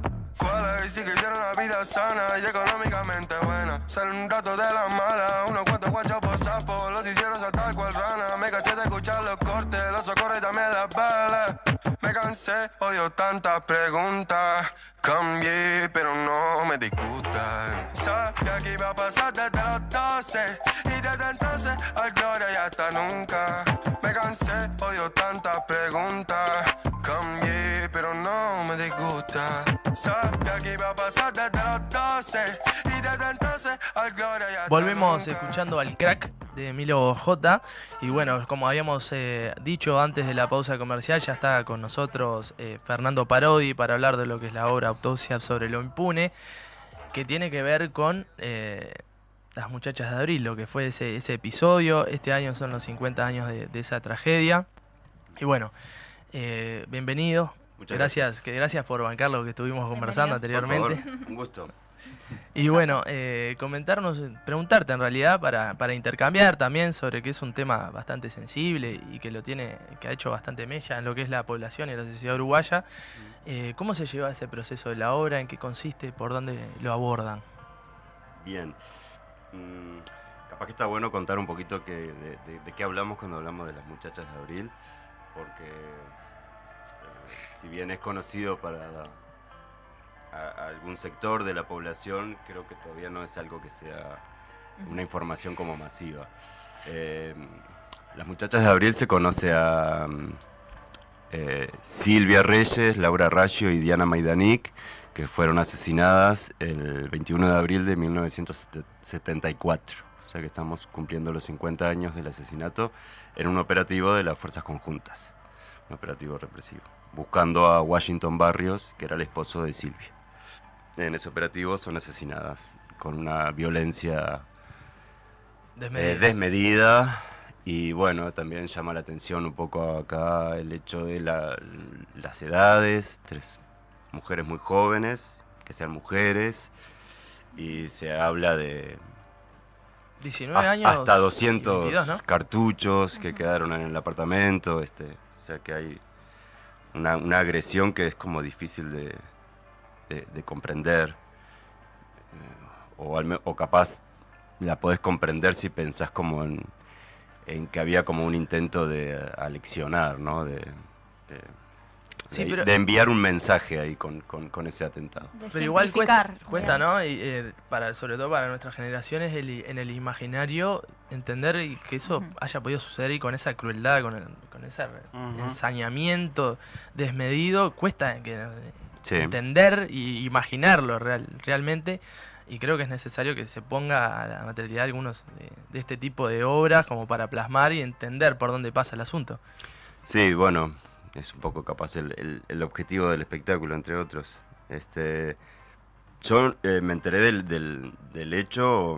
Y sí que hicieron la vida sana y económicamente buena. Salen un rato de la mala, unos cuantos guachos por sapo. Los hicieron saltar cual rana. Me caché de escuchar los cortes, los socorros y también las balas. Me cansé, odio tantas preguntas. Cambié, pero no me disgusta. Sabía que iba a pasar desde los doce y desde entonces al gloria y hasta nunca. Me cansé, odio tantas preguntas. Cambié, pero no me disgusta. Sabía que iba a pasar desde los doce y desde entonces al gloria y hasta Volvemos nunca. escuchando al Crack de Emilio J. Y bueno, como habíamos eh, dicho antes de la pausa comercial, ya está con nosotros eh, Fernando Parodi para hablar de lo que es la obra Autopsia sobre lo impune, que tiene que ver con eh, las muchachas de abril, lo que fue ese, ese episodio. Este año son los cincuenta años de, de esa tragedia. Y bueno, eh, bienvenido. Muchas gracias, gracias. que gracias por bancar lo que estuvimos conversando Bienvenido. anteriormente. Por favor, un gusto. Y bueno, eh, comentarnos, preguntarte en realidad para, para intercambiar también sobre que es un tema bastante sensible y que lo tiene, que ha hecho bastante mella en lo que es la población y la sociedad uruguaya. Eh, ¿Cómo se lleva ese proceso de la obra? ¿En qué consiste? ¿Por dónde lo abordan? Bien. Mm, capaz que está bueno contar un poquito que de, de- de qué hablamos cuando hablamos de las muchachas de abril, porque eh, si bien es conocido para a- a algún sector de la población, creo que todavía no es algo que sea una información como masiva. Eh, las muchachas de abril se conoce a mm, eh, Silvia Reyes, Laura Raggio y Diana Maidanic, que fueron asesinadas el veintiuno de abril de mil novecientos setenta y cuatro. O sea que estamos cumpliendo los cincuenta años del asesinato en un operativo de las Fuerzas Conjuntas, un operativo represivo, buscando a Washington Barrios, que era el esposo de Silvia. En ese operativo son asesinadas con una violencia Desmedida. eh, desmedida. Y bueno, también llama la atención un poco acá el hecho de la- las edades, tres mujeres muy jóvenes, que sean mujeres, y se habla de diecinueve ha- años. hasta y doscientos veintidós, ¿no? cartuchos que quedaron en el apartamento, este, o sea que hay una, una agresión que es como difícil de, de- de comprender, eh, o, al me- o capaz la podés comprender si pensás como en, en que había como un intento de aleccionar, ¿no? De, de- Sí, de- pero- de enviar un mensaje ahí con, con- con ese atentado. De Pero igual cuesta, simplificar, cuesta digamos. ¿no? Y, eh, para, sobre todo para nuestras generaciones, el- en el imaginario, entender y que eso Ujú. haya podido suceder y con esa crueldad, con, el- con ese Ujú. ensañamiento desmedido, cuesta que, Sí. entender y imaginarlo real, realmente. Y creo que es necesario que se ponga a la materialidad algunos de, de este tipo de obras como para plasmar y entender por dónde pasa el asunto. Sí, bueno, es un poco capaz el, el- el objetivo del espectáculo, entre otros. Este, yo eh, me enteré del, del, del hecho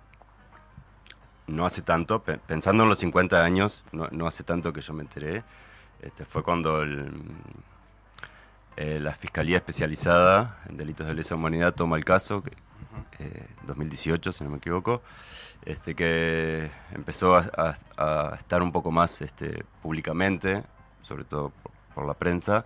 no hace tanto, pe- pensando en los cincuenta años, no, no hace tanto que yo me enteré. Este, fue cuando el, eh, la Fiscalía Especializada en Delitos de Lesa Humanidad toma el caso, que, eh, dos mil dieciocho, si no me equivoco, este, que empezó a, a- a estar un poco más este, públicamente, sobre todo por, por la prensa,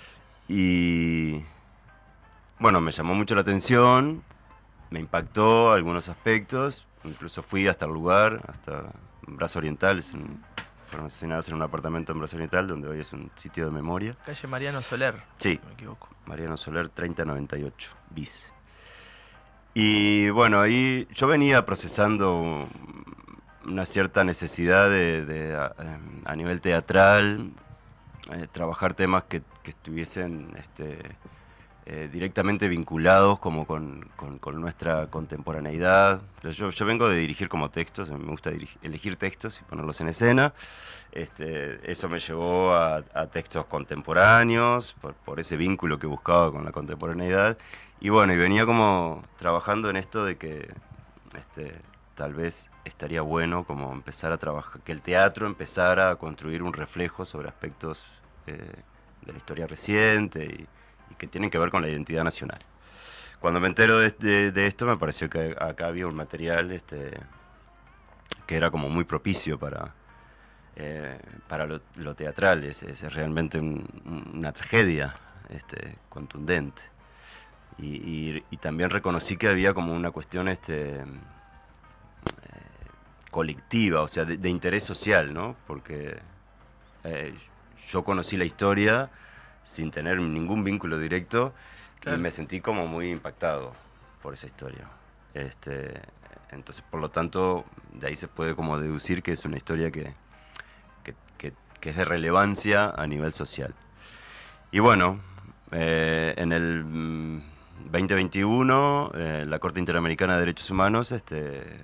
y bueno, me llamó mucho la atención, me impactó algunos aspectos, incluso fui hasta el lugar, hasta Brazo Oriental, es un- fueron asesinadas en un apartamento en Brazo Oriental, donde hoy es un sitio de memoria. Calle Mariano Soler, Sí. si no me equivoco. Mariano Soler treinta noventa y ocho, bis. Y bueno, ahí yo venía procesando una cierta necesidad de, de, a, a nivel teatral, eh, trabajar temas que, que estuviesen este, eh, directamente vinculados como con, con, con nuestra contemporaneidad. Yo, yo vengo de dirigir como textos, me gusta dirigir, elegir textos y ponerlos en escena. Este, eso me llevó a, a textos contemporáneos, por, por ese vínculo que buscaba con la contemporaneidad. Y bueno, y venía como trabajando en esto de que este, tal vez estaría bueno como empezar a trabajar, que el teatro empezara a construir un reflejo sobre aspectos eh, de la historia reciente y, y que tienen que ver con la identidad nacional. Cuando me entero de, de, de esto, me pareció que acá había un material este, que era como muy propicio para, eh, para lo, lo teatral. Es, es realmente un, una tragedia este, contundente. Y, y, y también reconocí que había como una cuestión este, eh, colectiva, o sea, de, de interés social, ¿no? Porque eh, yo conocí la historia sin tener ningún vínculo directo, claro, y me sentí como muy impactado por esa historia. Este, entonces, por lo tanto, de ahí se puede como deducir que es una historia que, que, que, que es de relevancia a nivel social. Y bueno, eh, en el mm, veinte veintiuno, eh, la Corte Interamericana de Derechos Humanos este, eh,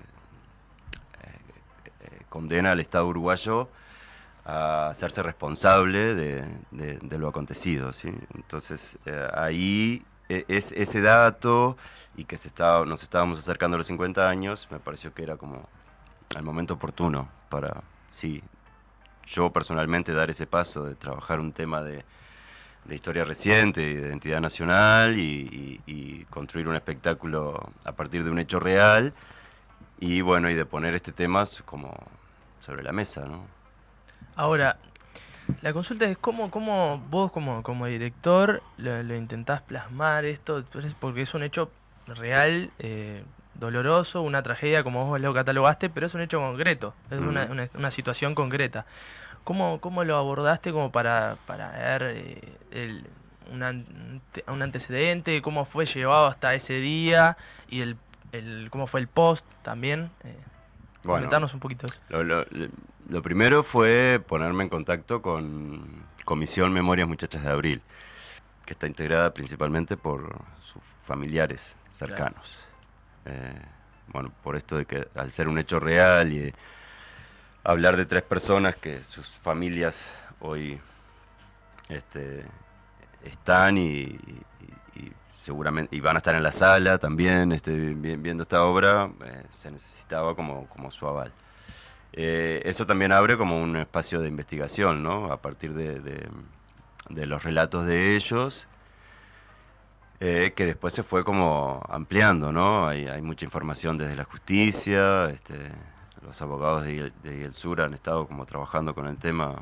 eh, condena al Estado uruguayo a hacerse responsable de, de, de lo acontecido, ¿sí? Entonces, eh, ahí eh, es, ese dato y que se estaba, nos estábamos acercando a los cincuenta años, me pareció que era como el momento oportuno para, sí, yo personalmente dar ese paso de trabajar un tema de de historia reciente, de identidad nacional y, y, y construir un espectáculo a partir de un hecho real y bueno, y de poner este tema como sobre la mesa, ¿no? Ahora, la consulta es cómo, cómo vos como, como director lo, lo intentás plasmar esto, porque es un hecho real, eh, doloroso, una tragedia como vos lo catalogaste, pero es un hecho concreto, es mm. una, una, una situación concreta. ¿Cómo, ¿Cómo lo abordaste como para, para ver eh, el, un, ante, un antecedente? ¿Cómo fue llevado hasta ese día? Y el, el cómo fue el post también. Eh, bueno, comentarnos un poquito eso. Lo, lo, lo primero fue ponerme en contacto con Comisión Memorias Muchachas de Abril, que está integrada principalmente por sus familiares cercanos. Claro. Eh, bueno, por esto de que al ser un hecho real y hablar de tres personas que sus familias hoy este, están y, y, y seguramente y van a estar en la sala también este, viendo esta obra, eh, se necesitaba como, como su aval. Eh, eso también abre como un espacio de investigación, ¿no? A partir de, de, de los relatos de ellos, eh, que después se fue como ampliando, ¿no? Hay, hay mucha información desde la justicia, este, los abogados de, de El Sur han estado como trabajando con el tema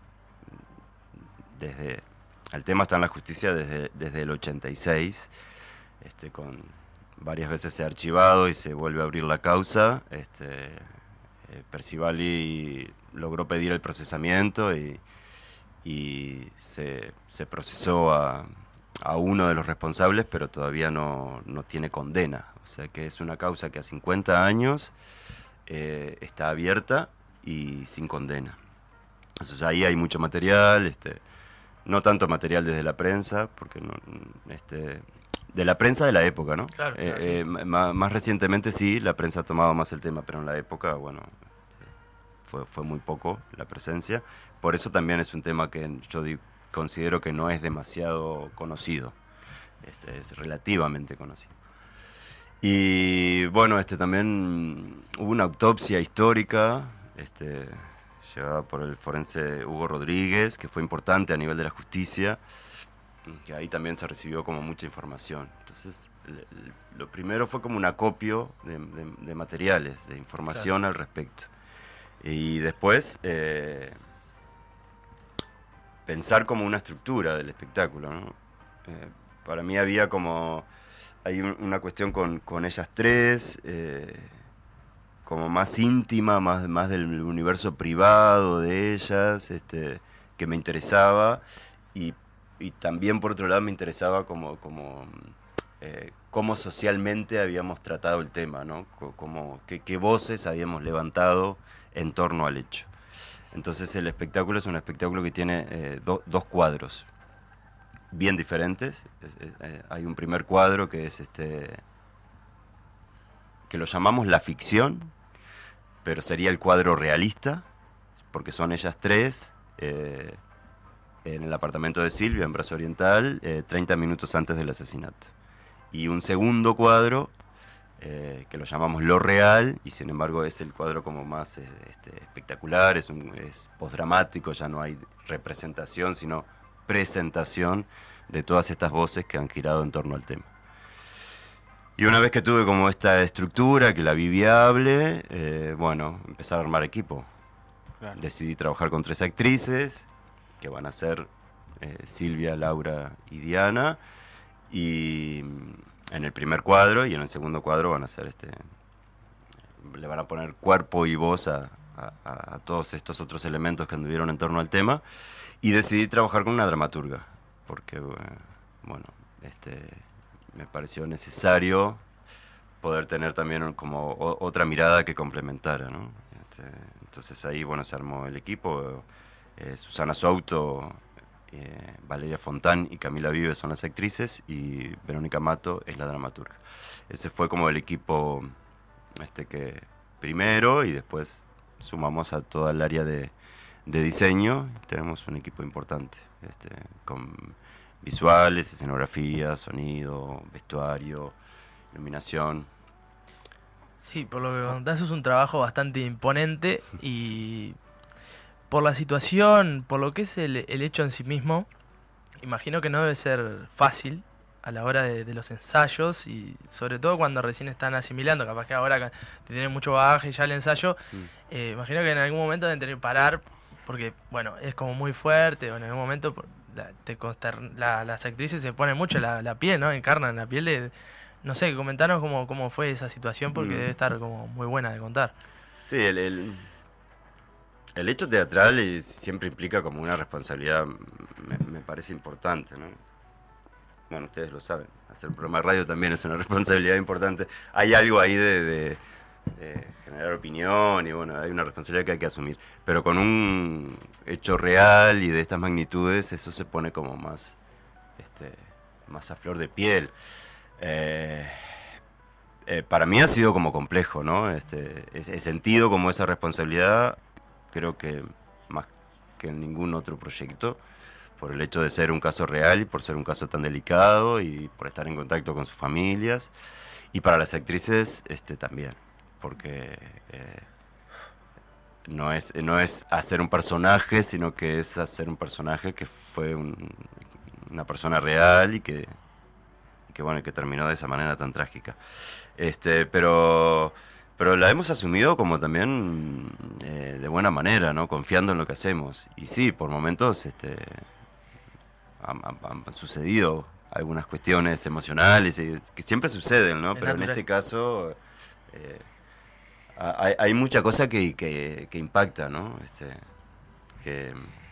desde... El tema está en la justicia desde, desde el ochenta y seis, este, con varias veces se ha archivado y se vuelve a abrir la causa. Este, eh, Percivali logró pedir el procesamiento y, y se, se procesó a, a uno de los responsables, pero todavía no, no tiene condena. O sea que es una causa que a cincuenta años... Eh, está abierta y sin condena. Entonces ahí hay mucho material, este, no tanto material desde la prensa, porque no, este, de la prensa de la época, ¿no? Claro, eh, claro, eh, sí. más, más recientemente sí, la prensa ha tomado más el tema, pero en la época, bueno, fue, fue muy poco la presencia. Por eso también es un tema que yo di, considero que no es demasiado conocido, este, es relativamente conocido. Y bueno, este también hubo una autopsia histórica este, llevada por el forense Hugo Rodríguez, que fue importante a nivel de la justicia, que ahí también se recibió como mucha información. Entonces, el, el, lo primero fue como un acopio de, de, de materiales, de información, claro, al respecto. Y después, eh, pensar como una estructura del espectáculo, ¿no? Eh, para mí había como... Hay una cuestión con, con ellas tres, eh, como más íntima, más, más del universo privado de ellas, este, que me interesaba, y, y también por otro lado me interesaba como, como eh, cómo socialmente habíamos tratado el tema, ¿no? Como, qué, qué voces habíamos levantado en torno al hecho. Entonces el espectáculo es un espectáculo que tiene eh, do, dos cuadros bien diferentes. Es, es, eh, hay un primer cuadro que es este que lo llamamos la ficción, pero sería el cuadro realista, porque son ellas tres eh, en el apartamento de Silvia, en Brazo Oriental, eh, treinta minutos antes del asesinato. Y un segundo cuadro Eh, que lo llamamos lo real, y sin embargo es el cuadro como más este, espectacular, es, un, es postdramático, ya no hay representación, sino presentación de todas estas voces que han girado en torno al tema. Y una vez que tuve como esta estructura, que la vi viable, eh, bueno, empecé a armar equipo. Claro. Decidí trabajar con tres actrices, que van a ser eh, Silvia, Laura y Diana, y en el primer cuadro, y en el segundo cuadro van a ser este le van a poner cuerpo y voz a, a, a todos estos otros elementos que anduvieron en torno al tema, y decidí trabajar con una dramaturga porque bueno, este me pareció necesario poder tener también como o, otra mirada que complementara, ¿no? Este, entonces ahí bueno se armó el equipo. eh, Susana Souto, Eh, Valeria Fontán y Camila Vives son las actrices, y Verónica Mato es la dramaturga. Ese fue como el equipo este que primero, y después sumamos a toda el área de, de diseño. Tenemos un equipo importante este, con visuales, escenografía, sonido, vestuario, iluminación. Sí, por lo que contás es un trabajo bastante imponente, y por la situación, por lo que es el, el hecho en sí mismo, imagino que no debe ser fácil a la hora de, de los ensayos, y sobre todo cuando recién están asimilando, capaz que ahora te tienen mucho bagaje ya el ensayo, mm. eh, imagino que en algún momento deben tener que parar, porque bueno, es como muy fuerte, o en algún momento la, te conster- la, las actrices se ponen mucho la, la piel, ¿no? Encarnan la piel de, no sé, comentanos cómo, cómo fue esa situación, porque mm. debe estar como muy buena de contar. Sí, el... el... El hecho teatral siempre implica como una responsabilidad, me, me parece importante, ¿no? Bueno, ustedes lo saben, hacer un programa de radio también es una responsabilidad importante. Hay algo ahí de, de, de generar opinión, y bueno, hay una responsabilidad que hay que asumir. Pero con un hecho real y de estas magnitudes, eso se pone como más, este, más a flor de piel. Eh, eh, para mí ha sido como complejo, ¿no? Este, he, he sentido como esa responsabilidad. Creo que más que en ningún otro proyecto, por el hecho de ser un caso real y por ser un caso tan delicado y por estar en contacto con sus familias, y para las actrices este también, porque eh, no es no es hacer un personaje, sino que es hacer un personaje que fue un, una persona real y que, que bueno, que terminó de esa manera tan trágica. Este, pero Pero la hemos asumido como también eh, de buena manera, ¿no? Confiando en lo que hacemos. Y sí, por momentos este, han, han, han sucedido algunas cuestiones emocionales y, que siempre suceden, ¿no? Es Pero natural. En este caso eh, hay, hay mucha cosa que, que, que impacta, ¿no? Este, que,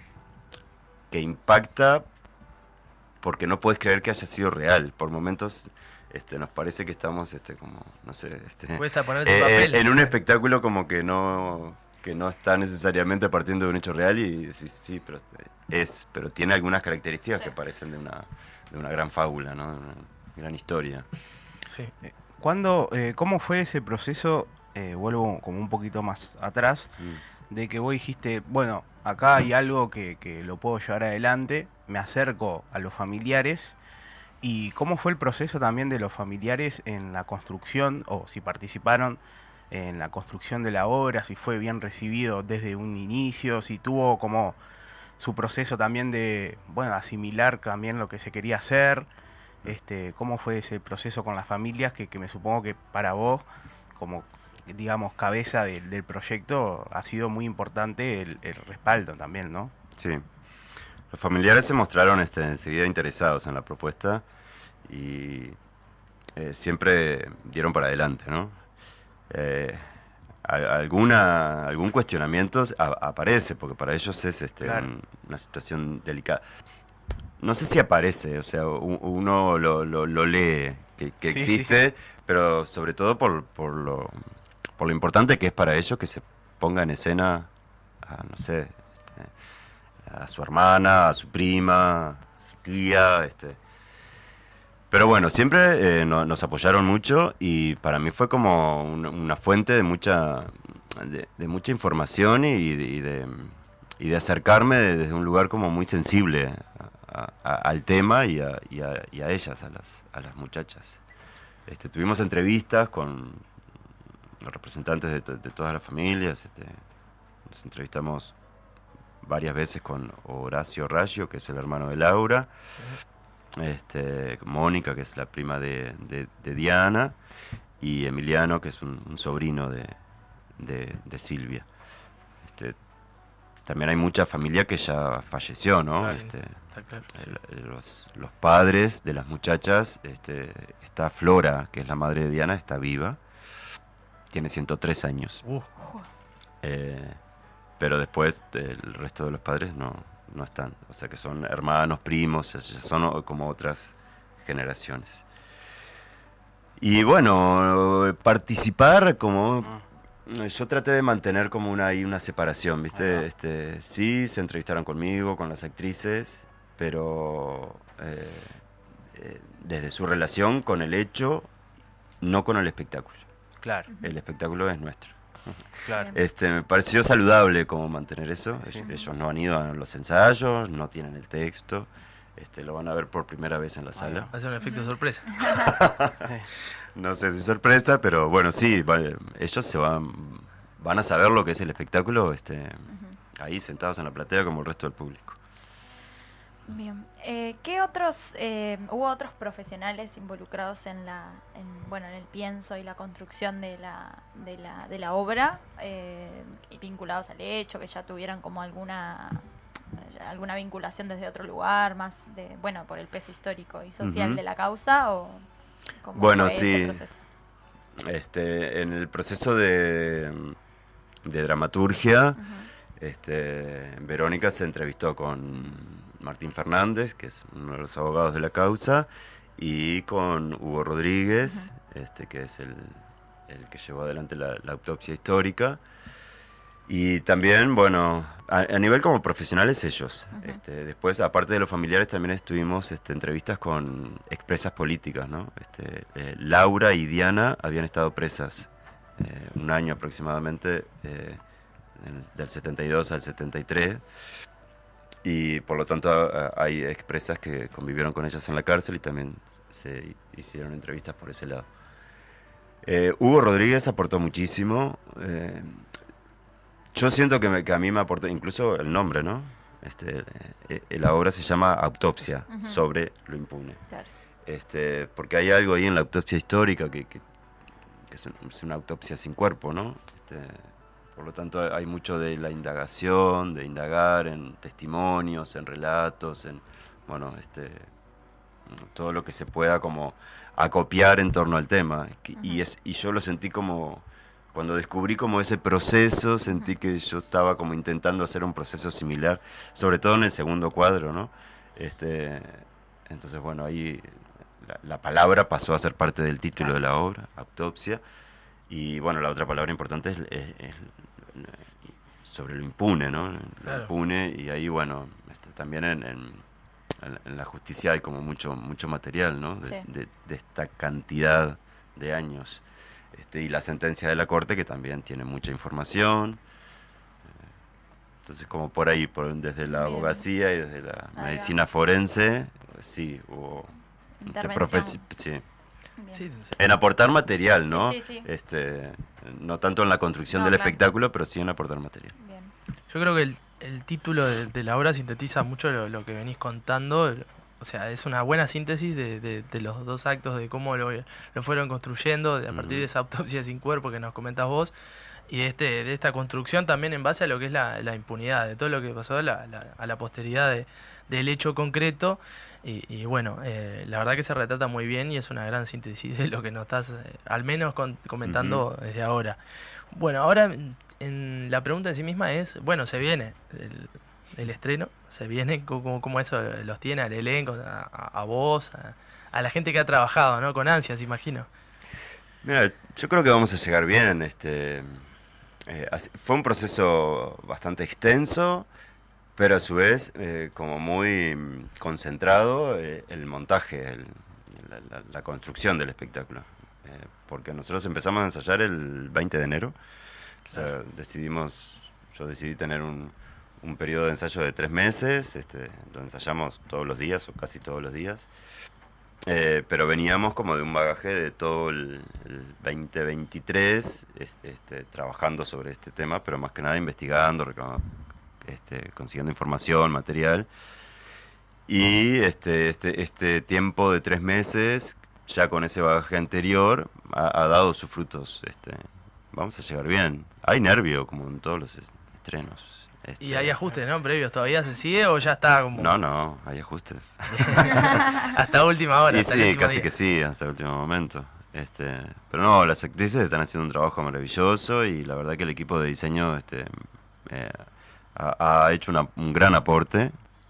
que impacta porque no puedes creer que haya sido real. Por momentos... Este, nos parece que estamos este, como, no sé, este, Cuesta ponerse eh, papel. en un espectáculo como que no que no está necesariamente partiendo de un hecho real, y sí, sí, pero es, pero tiene algunas características sí. que parecen de una, de una gran fábula, ¿no? De una gran historia. Sí. ¿Cuándo, eh, cómo fue ese proceso? Eh, vuelvo como un poquito más atrás, mm. de que vos dijiste, bueno, acá hay algo que, que lo puedo llevar adelante, me acerco a los familiares. ¿Y cómo fue el proceso también de los familiares en la construcción, o si participaron en la construcción de la obra, si fue bien recibido desde un inicio, si tuvo como su proceso también de, bueno, asimilar también lo que se quería hacer? Este, ¿cómo fue ese proceso con las familias, que, que me supongo que para vos, como digamos cabeza de, del proyecto, ha sido muy importante el, el respaldo también, ¿no? Sí. Los familiares se mostraron este, enseguida interesados en la propuesta y eh, siempre dieron para adelante, ¿no? Eh, alguna algún cuestionamiento a, aparece, porque para ellos es este, claro. un, una situación delicada. No sé si aparece, o sea, uno lo, lo, lo lee, que, que sí, existe, sí. pero sobre todo por, por, lo, por lo importante que es para ellos que se ponga en escena a no sé, este, a su hermana, a su prima, a su tía, este. Pero bueno, siempre eh, no, nos apoyaron mucho y para mí fue como una, una fuente de mucha de, de mucha información y de, y de, y de acercarme desde un lugar como muy sensible a, a, al tema y a, y, a, y a ellas, a las, a las muchachas. Este, tuvimos entrevistas con los representantes de, to, de todas las familias, este, nos entrevistamos varias veces con Horacio Raggio, que es el hermano de Laura, este, Mónica, que es la prima de, de, de Diana, y Emiliano, que es un, un sobrino de, de, de Silvia. Este, también hay mucha familia que ya falleció, ¿no? Claro, este, está claro, sí. el, los, los padres de las muchachas, este, está Flora, que es la madre de Diana, está viva, tiene ciento tres años. Uh, Eh, pero después el resto de los padres no, no están, o sea que son hermanos, primos, ya son o- como otras generaciones. Y bueno, participar como yo traté de mantener como una ahí una separación, ¿viste? Ajá. Este, sí, se entrevistaron conmigo, con las actrices, pero eh, eh, desde su relación con el hecho, no con el espectáculo. Claro, El espectáculo es nuestro. claro. Este, me pareció saludable como mantener eso. Sí, sí. Ellos, ellos no han ido a los ensayos, no tienen el texto. Este, lo van a ver por primera vez en la sala. va a ser un efecto sorpresa. No sé si sorpresa, pero bueno, sí, vale, ellos se van, van a saber lo que es el espectáculo, este, ahí sentados en la platea como el resto del público. Bien. Eh, ¿Qué otros, eh, hubo otros profesionales involucrados en la, en, bueno, en el pienso y la construcción de la, de la, de la obra, eh, y vinculados al hecho, que ya tuvieran como alguna, alguna vinculación desde otro lugar, más de, bueno, por el peso histórico y social Ujú. de la causa, o cómo Bueno, fue sí. ese proceso? Este, en el proceso de, de dramaturgia, Ujú. este, Verónica se entrevistó con Martín Fernández, que es uno de los abogados de la causa, y con Hugo Rodríguez, este, que es el, el que llevó adelante la, la autopsia histórica. Y también, bueno, a, a nivel como profesionales ellos. Ujú. Este, después, aparte de los familiares, también estuvimos este, entrevistas con expresas políticas, ¿no? Este, eh, Laura y Diana habían estado presas eh, un año aproximadamente, eh, en- del setenta y dos al setenta y tres. Y por lo tanto a- a- hay expresas que convivieron con ellas en la cárcel y también se hicieron entrevistas por ese lado. Eh, Hugo Rodríguez aportó muchísimo. eh, yo siento que, me- que a mí me aportó incluso el nombre, ¿no? Este, eh, eh, la obra se llama Autopsia, Ujú. sobre lo impune. Claro. Este, porque hay algo ahí en la autopsia histórica que, que- que es, un- es una autopsia sin cuerpo, ¿no? Este, por lo tanto hay mucho de la indagación, de indagar en testimonios, en relatos, en, bueno, este, todo lo que se pueda como acopiar en torno al tema. Que- y, Ujú. es, y yo lo sentí como, cuando descubrí como ese proceso, sentí Ujú. que yo estaba como intentando hacer un proceso similar, sobre todo en el segundo cuadro, ¿no? Este, entonces, bueno, ahí la, la palabra pasó a ser parte del título de la obra, autopsia, y bueno, la otra palabra importante es, es- es sobre lo impune, ¿no? Lo Claro. impune, y ahí, bueno, este, también en, en- en- en la justicia hay como mucho mucho material, ¿no? De, Sí. de- de esta cantidad de años. Este, y la sentencia de la Corte, que también tiene mucha información. Eh, Entonces, como por ahí, por, desde la Bien. abogacía y desde la Ahí va. medicina forense, sí, hubo... este, Intervención. profesi- sí. Bien. Sí, sí. En aportar material, ¿no? Sí, sí, sí. Este, no tanto en la construcción No, del claro. espectáculo, pero sí en aportar material. Bien. Yo creo que el, el título de, de la obra sintetiza mucho lo, lo que venís contando. el- O sea, es una buena síntesis de, de- de los dos actos, de cómo lo, lo fueron construyendo, de, a partir Ujú. de esa autopsia sin cuerpo que nos comentas vos, y de, este, de esta construcción también en base a lo que es la, la impunidad, de todo lo que pasó a la, la- a la posteridad de- del hecho concreto. Y, y bueno, eh, la verdad que se retrata muy bien y es una gran síntesis de lo que nos estás, eh, al menos con- comentando desde ahora. Bueno, ahora en- en la pregunta en sí misma es, bueno, se viene el, el estreno, se viene, ¿cómo, cómo eso los tiene al elenco, a, a- a vos, a, a la gente que ha trabajado, ¿no? Con ansias, imagino. Mira, yo creo que vamos a llegar bien. Este, eh, así- fue un proceso bastante extenso, pero a su vez eh, como muy mm, concentrado eh, el montaje, el- la, la- la construcción del espectáculo. Eh, porque nosotros empezamos a ensayar el veinte de enero. O sea, decidimos, yo decidí tener un, un periodo de ensayo de tres meses, este, lo ensayamos todos los días o casi todos los días. Eh, pero veníamos como de un bagaje de todo el, el veinte veintitrés, este, este, trabajando sobre este tema, pero más que nada investigando, recaba- este, consiguiendo información, material. Y este, este, este tiempo de tres meses, ya con ese bagaje anterior, ha, ha dado sus frutos. Este, vamos a llegar bien. Hay nervio, como en todos los es- estrenos. Este, Y hay ajustes, ¿no? Previos, ¿todavía se sigue o ya está como No, no, hay ajustes. hasta última hora? Y hasta el sí, último casi día? que sí, hasta el último momento. Este, pero no, las actrices están haciendo un trabajo maravilloso y la verdad que el equipo de diseño este, eh, ha, ha hecho una- un gran aporte.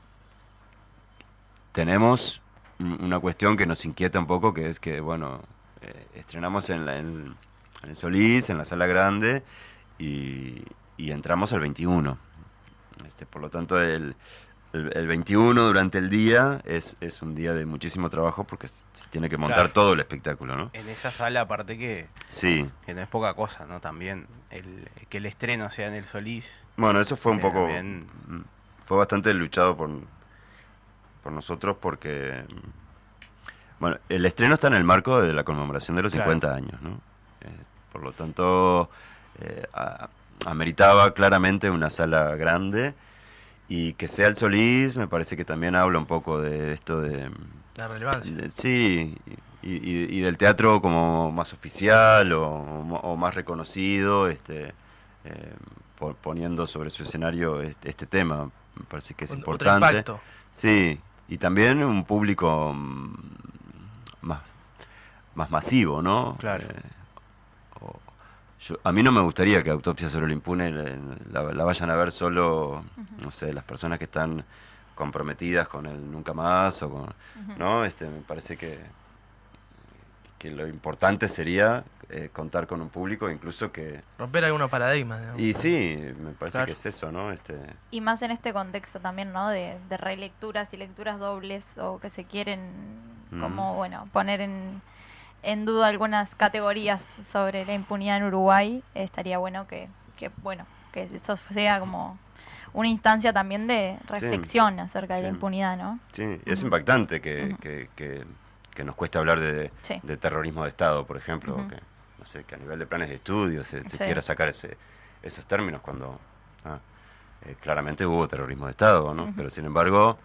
Tenemos un- una cuestión que nos inquieta un poco, que es que, bueno, eh, estrenamos en, la- en- en el Solís, en la sala grande, y, y entramos el veintiuno. Este, por lo tanto, el, el, el veintiuno durante el día es, es un día de muchísimo trabajo porque se tiene que montar Claro. todo el espectáculo, ¿no? En esa sala, aparte que, Sí. que no es poca cosa, ¿no? También el, que el estreno sea en el Solís. Bueno, eso fue un Eh, poco... también- mm, Fue bastante luchado por, por nosotros porque... mm, Bueno, el estreno está en el marco de la conmemoración de los Claro. cincuenta años, ¿no? Eh, por lo tanto, eh, a- ameritaba claramente una sala grande y que sea el Solís me parece que también habla un poco de esto de... La relevancia. de- sí, y, y- y del teatro como más oficial o, o más reconocido, este, eh, po- poniendo sobre su escenario este, este tema. Me parece que es Un- otro importante. impacto. Sí, y también un público mm, más, más masivo, ¿no? Claro. Eh, o- yo- a mí no me gustaría que Autopsia sobre lo impune la, la- la vayan a ver solo, no sé, las personas que están comprometidas con el nunca más o con, Ujú. ¿no? Este, me parece que que lo importante sería eh, contar con un público incluso que Romper algunos paradigmas. digamos. y sí, me parece Claro. que es eso, ¿no? Este, Y más en este contexto también, ¿no? De, de relecturas y lecturas dobles o que se quieren Mm. como, bueno, poner en, en duda algunas categorías sobre la impunidad en Uruguay. Eh, estaría bueno que, que, bueno, que eso sea como una instancia también de reflexión acerca de la Sí. impunidad, ¿no? Sí, es Ujú. impactante que, Ujú. que, que, que nos cueste hablar de, Sí. de terrorismo de Estado, por ejemplo, o Ujú. que, no sé, que a nivel de planes de estudio se, se Sí. quiera sacar ese, esos términos cuando ah, eh, claramente hubo terrorismo de Estado, ¿no? Ujú. Pero sin embargo,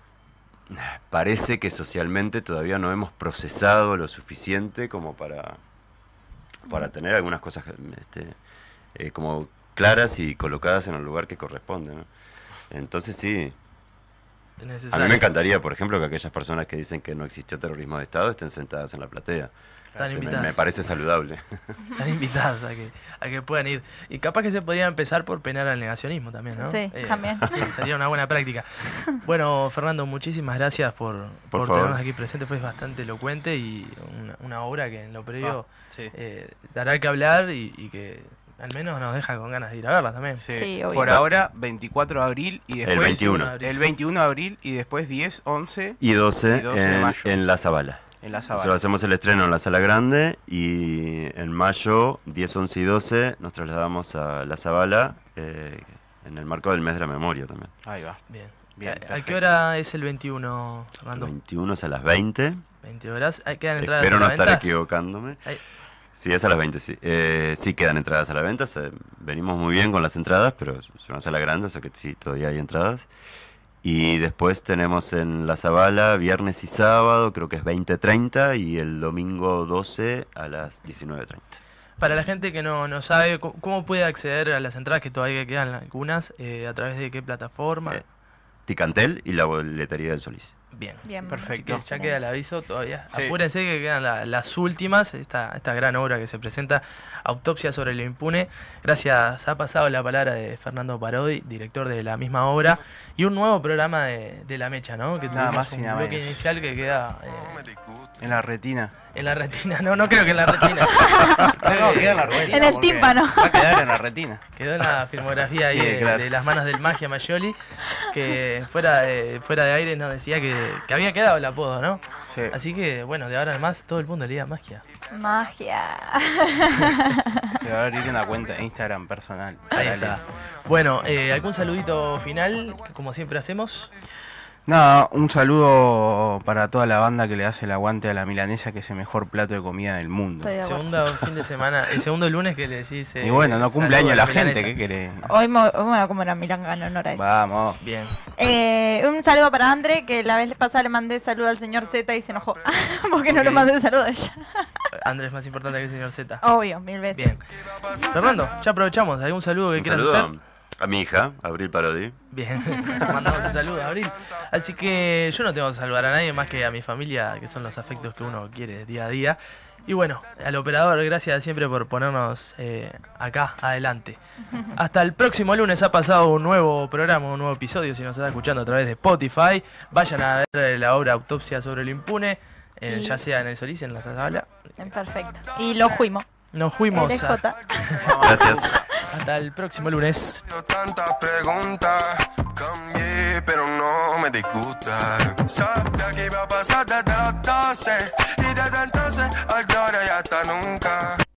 parece que socialmente todavía no hemos procesado lo suficiente como para, para tener algunas cosas este, eh, como claras y colocadas en el lugar que corresponde, ¿no? Entonces sí, Es a necesario. mí me encantaría, por ejemplo, que aquellas personas que dicen que no existió terrorismo de Estado estén sentadas en la platea. Están Este, me, invitadas. me parece saludable. Están invitadas a que, a que puedan ir. Y capaz que se podría empezar por penar al negacionismo también, ¿no? Sí, también. Sí, sería una buena práctica. Bueno, Fernando, muchísimas gracias por, Por por favor. tenernos aquí presente. Fue bastante elocuente y una, una obra que en lo previo Ah, sí. eh, dará que hablar y, y que al menos nos deja con ganas de ir a verla también. Sí. Sí, obvio. Por ahora, veinticuatro de abril y después... El veintiuno. El veintiuno de abril y después diez, once Y doce, Y doce de en, mayo. en La Zabala. en la Nosotros Zabala. hacemos el estreno en la Sala Grande y en mayo, diez, once y doce, nos trasladamos a La Zabala eh, en el marco del mes de la memoria también. Ahí va. Bien. Bien, ¿A- ¿A qué perfecto. hora es el veintiuno, El Fernando? veintiuno es a las veinte. veinte horas. ¿Hay- ¿Quedan entradas Espero a no la estar venta? equivocándome. Ay. Sí, es a las veinte, sí. Eh, sí quedan entradas a la venta. se- venimos muy bien con las entradas, pero es una sala grande, o sea que sí, todavía hay entradas. Y después tenemos en La Zabala viernes y sábado, creo que es veinte treinta, y el domingo doce a las diecinueve treinta. Para la gente que no, no sabe, ¿cómo, cómo puede acceder a las entradas que todavía quedan algunas? Eh, ¿A través de qué plataforma? Eh, Ticantel y la boletería del Solís. Bien. Bien. Perfecto. Así que ya queda el aviso todavía. Sí. Apúrense que quedan la- las últimas, esta, esta gran obra que se presenta, Autopsia sobre lo impune. Gracias, ha pasado la palabra de Fernando Parodi, director de la misma obra, y un nuevo programa de, de La Mecha, ¿no? Que Nada tuvimos más y un nada bloque menos. inicial que queda eh, En la retina. en la retina. No, no creo que en la retina. Creo No, que- queda en la retina. En el porque tímpano. Va a quedar en la retina. Quedó en la filmografía ahí Sí, de, claro. de las manos del Magia Maggioli, que fuera de, fuera de aire nos decía que, que había quedado el apodo, ¿no? Sí. Así que, bueno, de ahora en más todo el mundo le diga Magia. Magia. Se va a abrir una cuenta de Instagram personal. Ahí Dale. está. Bueno, eh, ¿algún saludito final, como siempre hacemos? Nada, un saludo para toda la banda que le hace el aguante a la milanesa, que es el mejor plato de comida del mundo. Estoy de acuerdo. Segundo fin de semana, el segundo lunes que le decís... eh, Y bueno, no cumple saludo año a la milanesa. gente, ¿qué querés? Hoy me, hoy me voy a comer a milanga en honor a eso. Vamos. Bien. Eh, un saludo para Andre, que la vez pasada le mandé saludo al señor Z y se enojó. Porque no Ok. le mandé saludo a ella. Andrés es más importante que el señor Z. Obvio, mil veces. Bien. Fernando, ya aprovechamos. ¿Algún saludo que Un quieras saludo hacer? a mi hija, Abril Parodi. Bien, mandamos un saludo a Abril. Así que yo no tengo que saludar a nadie más que a mi familia, que son los afectos que uno quiere día a día. Y bueno, al operador, gracias siempre por ponernos eh, acá adelante. Hasta el próximo lunes ha pasado un nuevo programa, un nuevo episodio. Si nos está escuchando a través de Spotify, vayan a ver la obra Autopsia sobre lo impune, eh, Y- ya sea en el Solís, en la Sala. Perfecto. Y lo fuimos. Nos fuimos. L a- J. Gracias. hasta el próximo lunes. Yo tantas preguntas, cambié, pero no me disgusta. Sabía que iba a pasar desde los doce y desde entonces al llorar y hasta nunca.